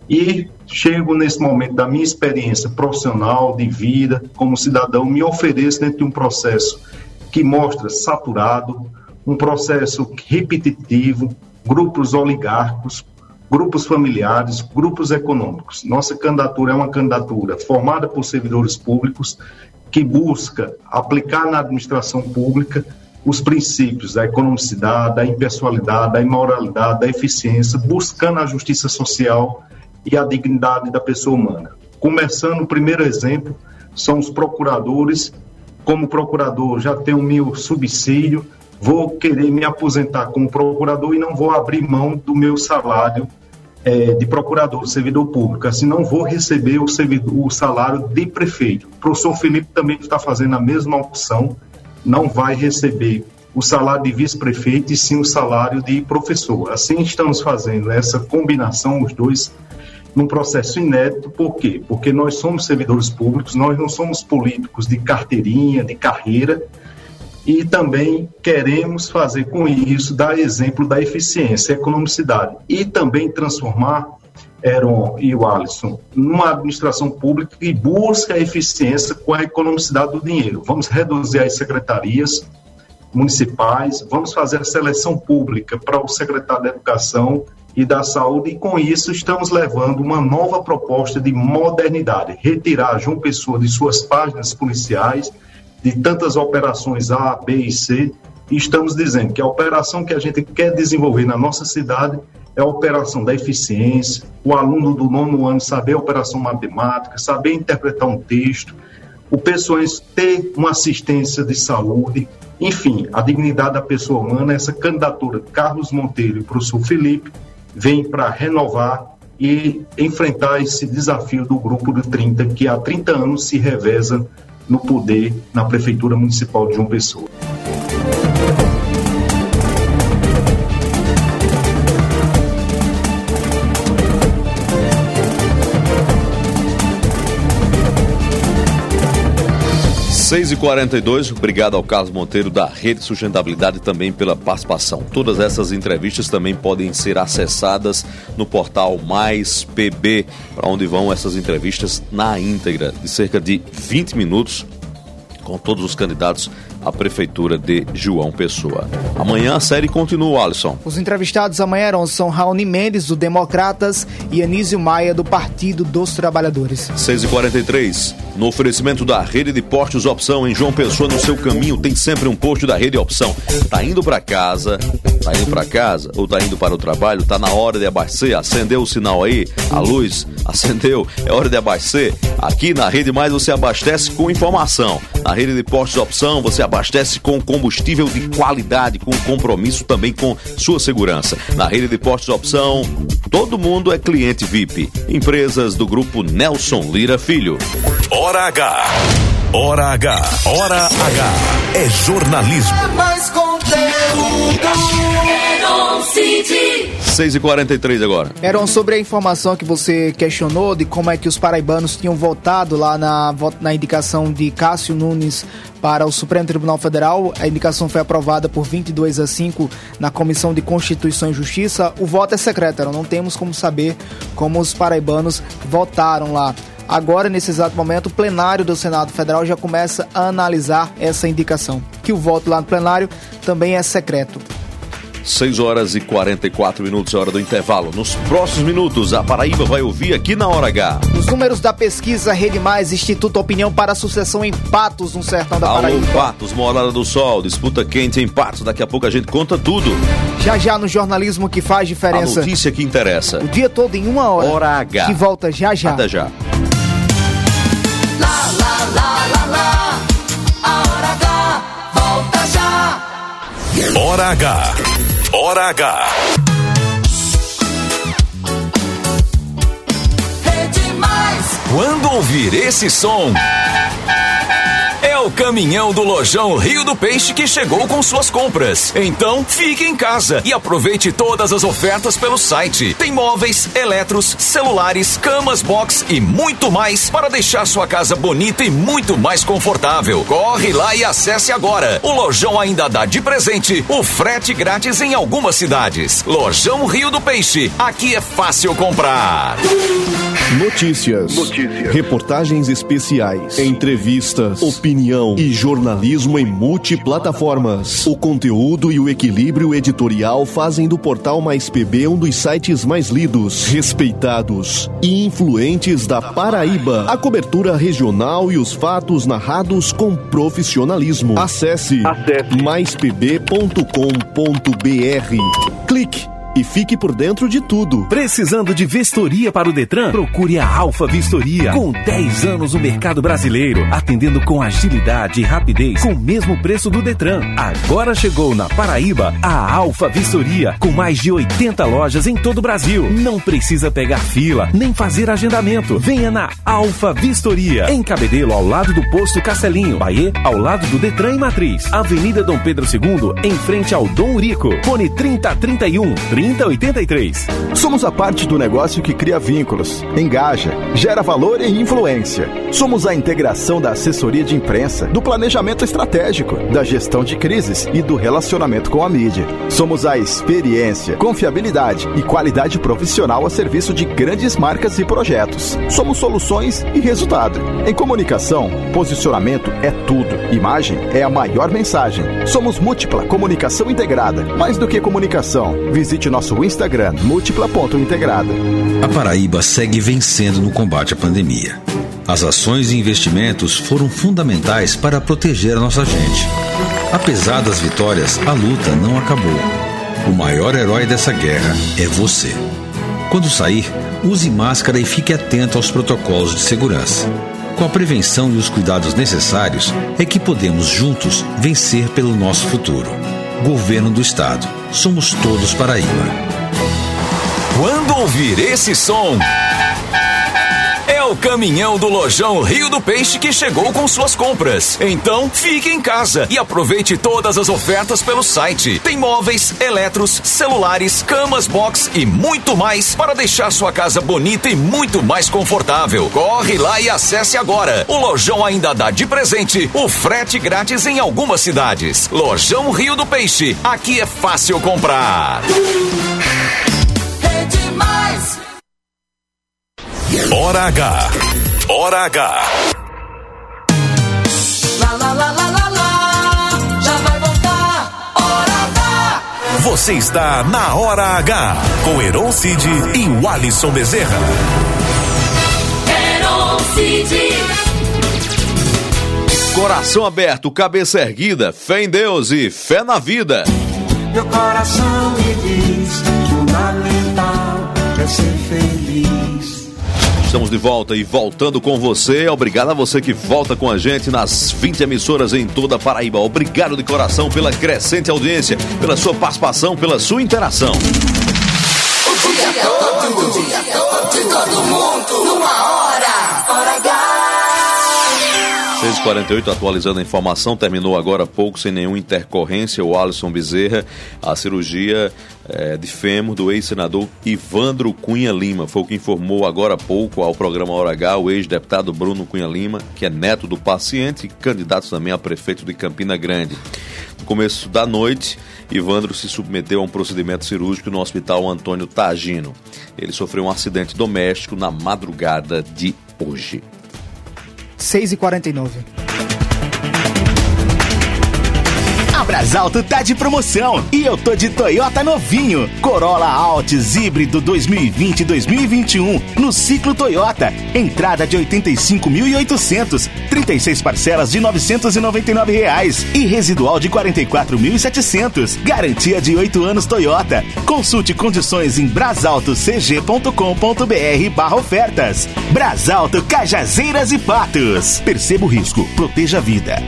e chego nesse momento da minha experiência profissional, de vida, como cidadão, me ofereço dentro de um processo que mostra saturado, um processo repetitivo, grupos oligárquicos, grupos familiares, grupos econômicos. Nossa candidatura é uma candidatura formada por servidores públicos que busca aplicar na administração pública os princípios da economicidade, da impessoalidade, da imoralidade, da eficiência, buscando a justiça social e a dignidade da pessoa humana. Começando, o primeiro exemplo são os procuradores. Como procurador, já tenho meu subsídio, vou querer me aposentar como procurador e não vou abrir mão do meu salário de procurador, servidor público, assim não vou receber o salário de prefeito. O professor Felipe também está fazendo a mesma opção, não vai receber o salário de vice-prefeito e sim o salário de professor. Assim estamos fazendo essa combinação, os dois, num processo inédito. Por quê? Porque nós somos servidores públicos, nós não somos políticos de carteirinha, de carreira, e também queremos fazer com isso, dar exemplo da eficiência, economicidade, e também transformar, Heron e o Alisson, numa administração pública que busca a eficiência com a economicidade do dinheiro. Vamos reduzir as secretarias municipais, vamos fazer a seleção pública para o secretário da Educação e da Saúde, e com isso estamos levando uma nova proposta de modernidade, retirar João Pessoa de suas páginas policiais, de tantas operações A, B e C, e estamos dizendo que a operação que a gente quer desenvolver na nossa cidade é a operação da eficiência, o aluno do 9º ano saber a operação matemática, saber interpretar um texto, o pessoal ter uma assistência de saúde, enfim, a dignidade da pessoa humana. Essa candidatura de Carlos Monteiro e o professor Felipe vem para renovar e enfrentar esse desafio do grupo de 30, que há 30 anos se reveza no poder na Prefeitura Municipal de João Pessoa. Seis e 42, obrigado ao Carlos Monteiro da Rede Sustentabilidade também pela participação. Todas essas entrevistas também podem ser acessadas no portal Mais PB, para onde vão essas entrevistas na íntegra, de cerca de 20 minutos, com todos os candidatos à Prefeitura de João Pessoa. Amanhã a série continua, Alisson. Os entrevistados amanhã são Raoni Mendes, do Democratas, e Anísio Maia, do Partido dos Trabalhadores. 6h43, no oferecimento da Rede de Postos Opção em João Pessoa, no seu caminho tem sempre um posto da Rede Opção. Tá indo para casa ou tá indo para o trabalho, tá na hora de abastecer, acendeu o sinal aí, a luz acendeu, é hora de abastecer. Aqui na Rede Mais você abastece com informação. Na Rede de Postos Opção você abastece com combustível de qualidade, com compromisso também com sua segurança. Na Rede de Postos Opção, todo mundo é cliente VIP. Empresas do grupo Nelson Lira Filho. Hora H. Hora H. Hora H. É jornalismo. É mais conteúdo. Heron City. 6h43 agora. Heron, sobre a informação que você questionou de como é que os paraibanos tinham votado lá na indicação de Cássio Nunes para o Supremo Tribunal Federal, a indicação foi aprovada por 22-5 na Comissão de Constituição e Justiça. O voto é secreto, Heron, não temos como saber como os paraibanos votaram lá. Agora, nesse exato momento, o plenário do Senado Federal já começa a analisar essa indicação, que o voto lá no plenário também é secreto. 6h44, é hora do intervalo. Nos próximos minutos, a Paraíba vai ouvir aqui na Hora H. Os números da pesquisa Rede Mais, Instituto Opinião para a Sucessão em Patos, no sertão da Paraíba. Alô, Patos, Morada do Sol, disputa quente em Patos. Daqui a pouco a gente conta tudo. Já no jornalismo que faz diferença. A notícia que interessa. O dia todo em 1 hora. Hora H. Que volta já. Até já. A Hora H volta já. Hora H. Hora H. Rede Mais. Quando ouvir esse som, é o caminhão do Lojão Rio do Peixe que chegou com suas compras. Então, fique em casa e aproveite todas as ofertas pelo site. Tem móveis, eletros, celulares, camas, box e muito mais para deixar sua casa bonita e muito mais confortável. Corre lá e acesse agora. O Lojão ainda dá de presente o frete grátis em algumas cidades. Lojão Rio do Peixe. Aqui é fácil comprar. Notícias. Reportagens especiais, entrevistas, opinião e jornalismo em multiplataformas. O conteúdo e o equilíbrio editorial fazem do Portal Mais PB um dos sites mais lidos, respeitados e influentes da Paraíba. A cobertura regional e os fatos narrados com profissionalismo. Acesse maispb.com.br. Clique e fique por dentro de tudo. Precisando de vistoria para o Detran? Procure a Alfa Vistoria. Com 10 anos no mercado brasileiro, atendendo com agilidade e rapidez, com o mesmo preço do Detran. Agora chegou na Paraíba a Alfa Vistoria, com mais de 80 lojas em todo o Brasil. Não precisa pegar fila, nem fazer agendamento. Venha na Alfa Vistoria, em Cabedelo, ao lado do posto Castelinho. Bahia, ao lado do Detran e Matriz. Avenida Dom Pedro II, em frente ao Dom Urico. Fone 3031 3083. Somos a parte do negócio que cria vínculos, engaja, gera valor e influência. Somos a integração da assessoria de imprensa, do planejamento estratégico, da gestão de crises e do relacionamento com a mídia. Somos a experiência, confiabilidade e qualidade profissional a serviço de grandes marcas e projetos. Somos soluções e resultado. Em comunicação, posicionamento é tudo. Imagem é a maior mensagem. Somos Múltipla Comunicação Integrada. Mais do que comunicação, visite nosso Instagram, múltipla.integrada. A Paraíba segue vencendo no combate à pandemia. As ações e investimentos foram fundamentais para proteger a nossa gente. Apesar das vitórias, a luta não acabou. O maior herói dessa guerra é você. Quando sair, use máscara e fique atento aos protocolos de segurança. Com a prevenção e os cuidados necessários, é que podemos juntos vencer pelo nosso futuro. Governo do Estado. Somos todos Paraíba. Quando ouvir esse som, é o caminhão do Lojão Rio do Peixe que chegou com suas compras. Então, fique em casa e aproveite todas as ofertas pelo site. Tem móveis, eletros, celulares, camas, box e muito mais para deixar sua casa bonita e muito mais confortável. Corre lá e acesse agora. O Lojão ainda dá de presente o frete grátis em algumas cidades. Lojão Rio do Peixe. Aqui é fácil comprar. Hora H. Hora H. Lá, lá, lá, lá, lá, lá. Já vai voltar. Hora H. Você está na Hora H com Heron Cid e o Alisson Bezerra. Heron Cid. Coração aberto, cabeça erguida, fé em Deus e fé na vida. Meu coração me diz, fundamental é ser feliz. Estamos de volta e voltando com você. Obrigado a você que volta com a gente nas 20 emissoras em toda a Paraíba. Obrigado de coração pela crescente audiência, pela sua participação, pela sua interação. O dia todo de todo mundo, numa hora. Hora H. 6h48, atualizando a informação, terminou agora há pouco sem nenhuma intercorrência o Alisson Bezerra, a cirurgia de fêmur do ex-senador Ivandro Cunha Lima. Foi o que informou agora há pouco ao programa Hora H o ex-deputado Bruno Cunha Lima, que é neto do paciente e candidato também a prefeito de Campina Grande. No começo da noite, Ivandro se submeteu a um procedimento cirúrgico no Hospital Antônio Tagino. Ele sofreu um acidente doméstico na madrugada de hoje. 6h49. A Brasalto tá de promoção e eu tô de Toyota novinho. Corolla Altis híbrido 2020 e 2021 no ciclo Toyota. Entrada de R$85.800, 36 parcelas de R$999 e residual de R$44.700. Garantia de 8 anos Toyota. Consulte condições em brasaltocg.com.br/ofertas. Brasalto Cajazeiras e Patos. Perceba o risco, proteja a vida.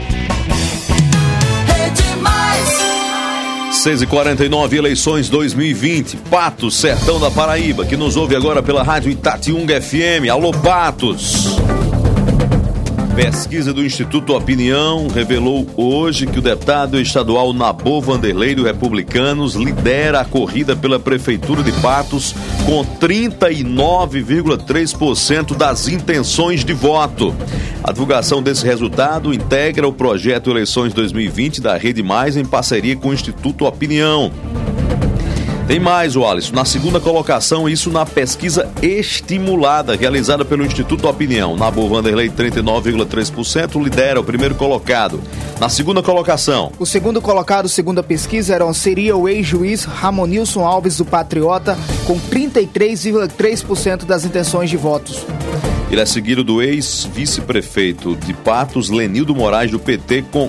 6h49, eleições 2020, Patos, sertão da Paraíba, que nos ouve agora pela rádio Itatiunga FM. Alô, Patos! Pesquisa do Instituto Opinião revelou hoje que o deputado estadual Nabor Vanderlei do Republicanos lidera a corrida pela Prefeitura de Patos com 39,3% das intenções de voto. A divulgação desse resultado integra o projeto Eleições 2020 da Rede Mais em parceria com o Instituto Opinião. Tem mais, Alisson. Na segunda colocação, isso na pesquisa estimulada realizada pelo Instituto Opinião. Nabor Vanderlei, 39,3%, lidera o primeiro colocado. Na segunda colocação, o segundo colocado, segundo a pesquisa, seria o ex-juiz Ramonilson Alves do Patriota, com 33,3% das intenções de votos. Ele é seguido do ex-vice-prefeito de Patos, Lenildo Moraes, do PT, com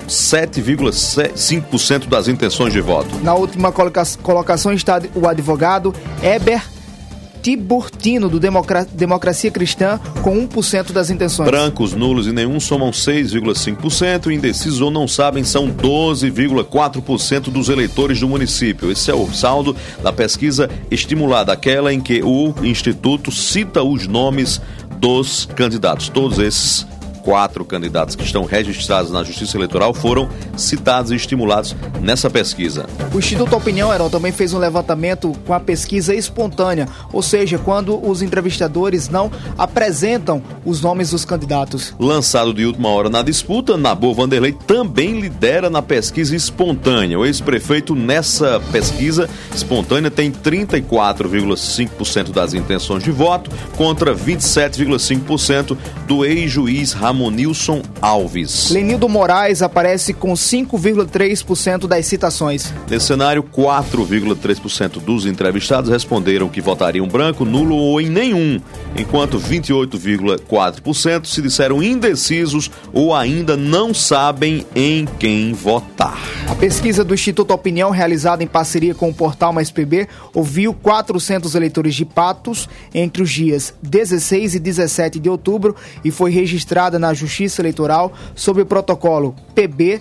7,5% das intenções de voto. Na última colocação está o advogado Heber Tiburtino, do Democracia Cristã, com 1% das intenções. Brancos, nulos e nenhum somam 6,5%, indecisos ou não sabem são 12,4% dos eleitores do município. Esse é o saldo da pesquisa estimulada, aquela em que o Instituto cita os nomes dos candidatos. Todos esses 4 candidatos que estão registrados na Justiça Eleitoral foram citados e estimulados nessa pesquisa. O Instituto Opinião, também fez um levantamento com a pesquisa espontânea, ou seja, quando os entrevistadores não apresentam os nomes dos candidatos. Lançado de última hora na disputa, Nabor Vanderlei também lidera na pesquisa espontânea. O ex-prefeito nessa pesquisa espontânea tem 34,5% das intenções de voto contra 27,5% do ex-juiz Ramonilson Alves. Lenildo Moraes aparece com 5,3% das citações. Nesse cenário, 4,3% dos entrevistados responderam que votariam branco, nulo ou em nenhum, enquanto 28,4% se disseram indecisos ou ainda não sabem em quem votar. A pesquisa do Instituto Opinião, realizada em parceria com o portal Mais PB, ouviu 400 eleitores de Patos entre os dias 16 e 17 de outubro e foi registrada na Justiça Eleitoral sob o protocolo PB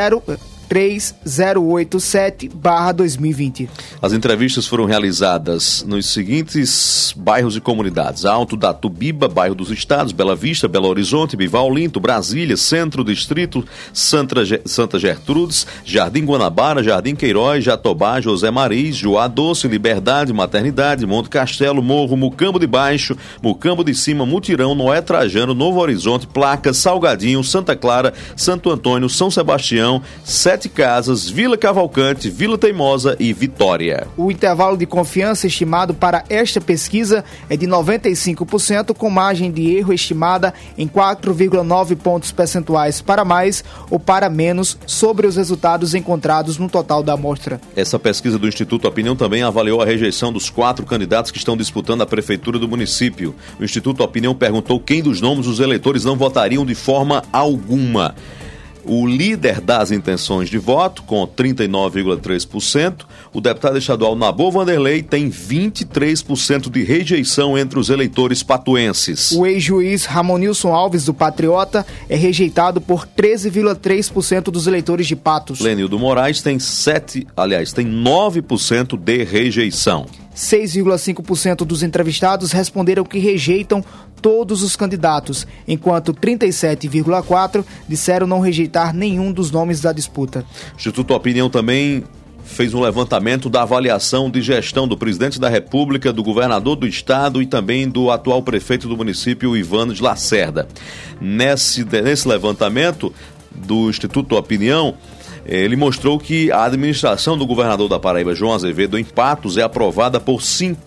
03087/2020. As entrevistas foram realizadas nos seguintes bairros e comunidades: Alto da Tubiba, Bairro dos Estados, Bela Vista, Belo Horizonte, Bival Olinto, Brasília, Centro Distrito, Santa Gertrudes, Jardim Guanabara, Jardim Queiroz, Jatobá, José Maris, Joá Doce, Liberdade, Maternidade, Monte Castelo, Morro, Mucambo de Baixo, Mucambo de Cima, Mutirão, Noé Trajano, Novo Horizonte, Placas, Salgadinho, Santa Clara, Santo Antônio, São Sebastião, Sete Casas, Vila Cavalcante, Vila Teimosa e Vitória. O intervalo de confiança estimado para esta pesquisa é de 95%, com margem de erro estimada em 4,9 pontos percentuais para mais ou para menos sobre os resultados encontrados no total da amostra. Essa pesquisa do Instituto Opinião também avaliou a rejeição dos 4 candidatos que estão disputando a prefeitura do município. O Instituto Opinião perguntou quem dos nomes os eleitores não votariam de forma alguma. O líder das intenções de voto, com 39,3%, o deputado estadual Nabor Vanderlei tem 23% de rejeição entre os eleitores patuenses. O ex-juiz Ramonilson Alves do Patriota é rejeitado por 13,3% dos eleitores de Patos. Lenildo Moraes tem 9% de rejeição. 6,5% dos entrevistados responderam que rejeitam todos os candidatos, enquanto 37,4% disseram não rejeitar nenhum dos nomes da disputa. O Instituto Opinião também fez um levantamento da avaliação de gestão do presidente da República, do governador do estado e também do atual prefeito do município, Ivano de Lacerda. Nesse levantamento do Instituto Opinião, ele mostrou que a administração do governador da Paraíba, João Azevedo, em Patos, é aprovada por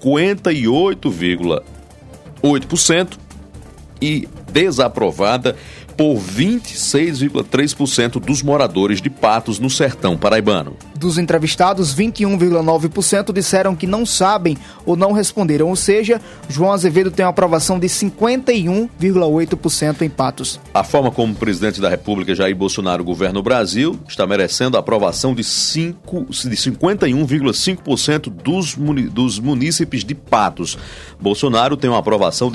58,8% e desaprovada por 26,3% dos moradores de Patos, no sertão paraibano. Dos entrevistados, 21,9% disseram que não sabem ou não responderam, ou seja, João Azevedo tem uma aprovação de 51,8% em Patos. A forma como o presidente da República, Jair Bolsonaro, governa o Brasil, está merecendo a aprovação de 51,5% dos munícipes de Patos. Bolsonaro tem uma aprovação de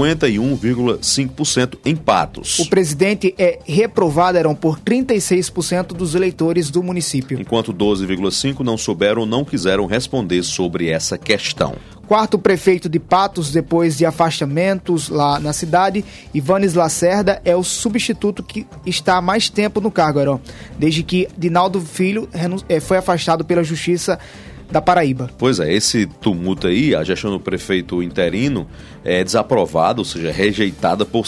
51,5% em Patos. O presidente é reprovado por 36% dos eleitores do município. Enquanto 12,5% não souberam ou não quiseram responder sobre essa questão. quarto prefeito de Patos, depois de afastamentos lá na cidade. Ivanes Lacerda é o substituto que está há mais tempo no cargo, Heron, desde que Dinaldo Filho foi afastado pela Justiça da Paraíba. Pois é, esse tumulto aí, a gestão do prefeito interino é desaprovada, ou seja, rejeitada por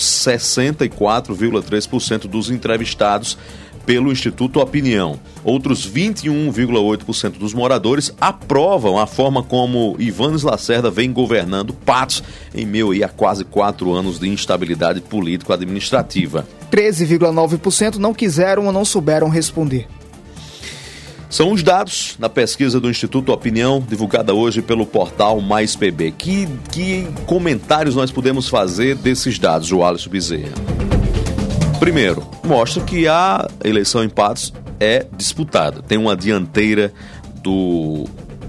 64,3% dos entrevistados pelo Instituto Opinião. Outros 21,8% dos moradores aprovam a forma como Ivanes Lacerda vem governando Patos em meio aí a quase 4 anos de instabilidade político-administrativa. 13,9% não quiseram ou não souberam responder. São os dados da pesquisa do Instituto Opinião, divulgada hoje pelo portal Mais PB. Que comentários nós podemos fazer desses dados, o Alisson Bezerra? Primeiro, mostra que a eleição em Patos é disputada. Tem uma dianteira do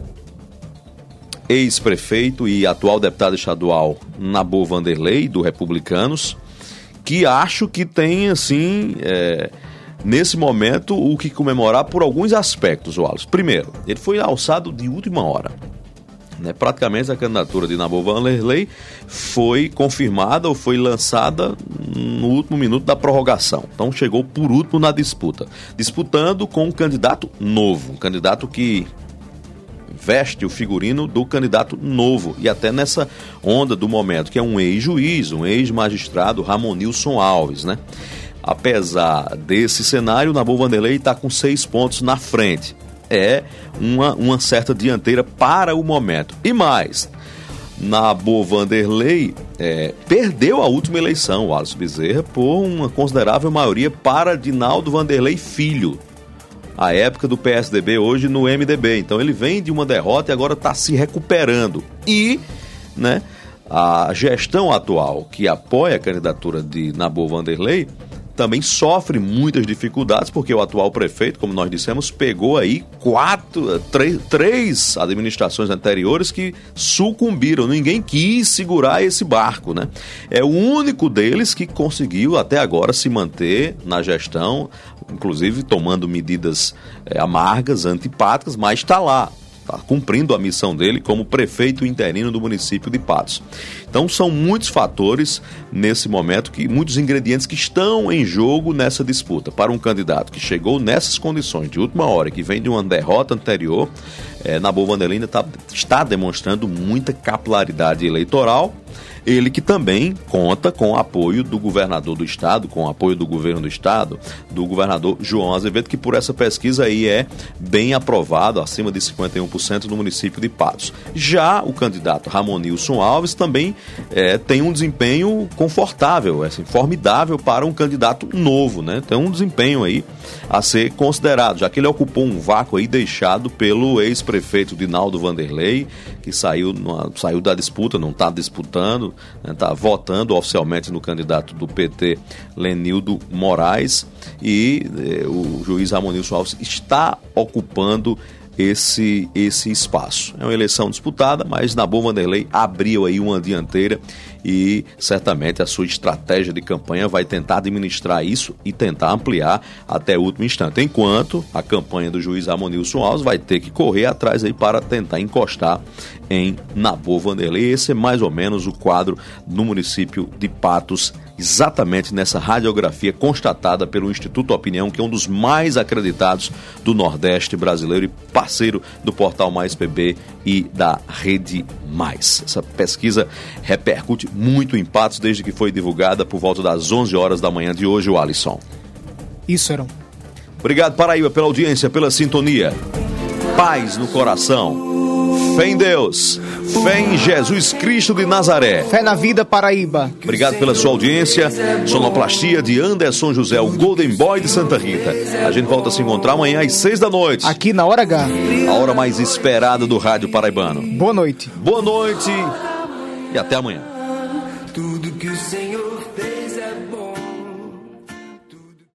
ex-prefeito e atual deputado estadual Nabor Vanderlei, do Republicanos, que acho que tem, assim... nesse momento, o que comemorar por alguns aspectos, Wallace. Primeiro, ele foi alçado de última hora. Praticamente a candidatura de Nabor Vanderlei foi confirmada ou foi lançada no último minuto da prorrogação. Então chegou por último na disputa. Disputando com um candidato novo, um candidato que veste o figurino do candidato novo, e até nessa onda do momento, que é um ex-juiz, um ex-magistrado, Ramonilson Alves, né? Apesar desse cenário, Nabor Vanderlei está com 6 pontos na frente. É uma certa dianteira para o momento. E mais, Nabor Vanderlei perdeu a última eleição, o Alisson Bezerra, por uma considerável maioria para Dinaldo Vanderlei Filho, a época do PSDB, hoje no MDB. Então ele vem de uma derrota e agora está se recuperando. E, a gestão atual, que apoia a candidatura de Nabor Vanderlei, também sofre muitas dificuldades, porque o atual prefeito, como nós dissemos, pegou aí três administrações anteriores que sucumbiram. Ninguém quis segurar esse barco, né? É o único deles que conseguiu até agora se manter na gestão, inclusive tomando medidas amargas, antipáticas, mas está lá. Está cumprindo a missão dele como prefeito interino do município de Patos. Então são muitos fatores nesse momento, muitos ingredientes que estão em jogo nessa disputa. Para um candidato que chegou nessas condições de última hora, que vem de uma derrota anterior, Nabor Vanderlei está demonstrando muita capilaridade eleitoral. Ele que também conta com o apoio do governador do estado, com o apoio do governo do estado, do governador João Azevedo, que por essa pesquisa aí é bem aprovado, acima de 51% no município de Patos. Já o candidato Ramonilson Alves também tem um desempenho confortável, formidável para um candidato novo, né? Tem um desempenho aí a ser considerado, já que ele ocupou um vácuo aí deixado pelo ex-prefeito Dinaldo Vanderlei, que saiu da disputa, não está disputando, está votando oficialmente no candidato do PT, Lenildo Moraes, e o juiz Ramonilson Alves está ocupando esse espaço. É uma eleição disputada, mas Nabor Vanderlei abriu aí uma dianteira e certamente a sua estratégia de campanha vai tentar administrar isso e tentar ampliar até o último instante, enquanto a campanha do juiz Ramonilson Alves vai ter que correr atrás aí para tentar encostar em Nabor Vanderlei. Esse é mais ou menos o quadro no município de Patos, exatamente nessa radiografia constatada pelo Instituto Opinião, que é um dos mais acreditados do Nordeste brasileiro e parceiro do portal Mais PB e da Rede Mais. Essa pesquisa repercute muito em Patos desde que foi divulgada por volta das 11 horas da manhã de hoje, o Alisson. Isso, Heron. Obrigado, Paraíba, pela audiência, pela sintonia. Paz no coração. Fé em Deus, fé em Jesus Cristo de Nazaré. Fé na vida, Paraíba. Obrigado pela sua audiência. Sonoplastia de Anderson José, o Golden Boy de Santa Rita. A gente volta a se encontrar amanhã às 6 da noite. Aqui na Hora H. A hora mais esperada do rádio paraibano. Boa noite. Boa noite e até amanhã. Tudo que o Senhor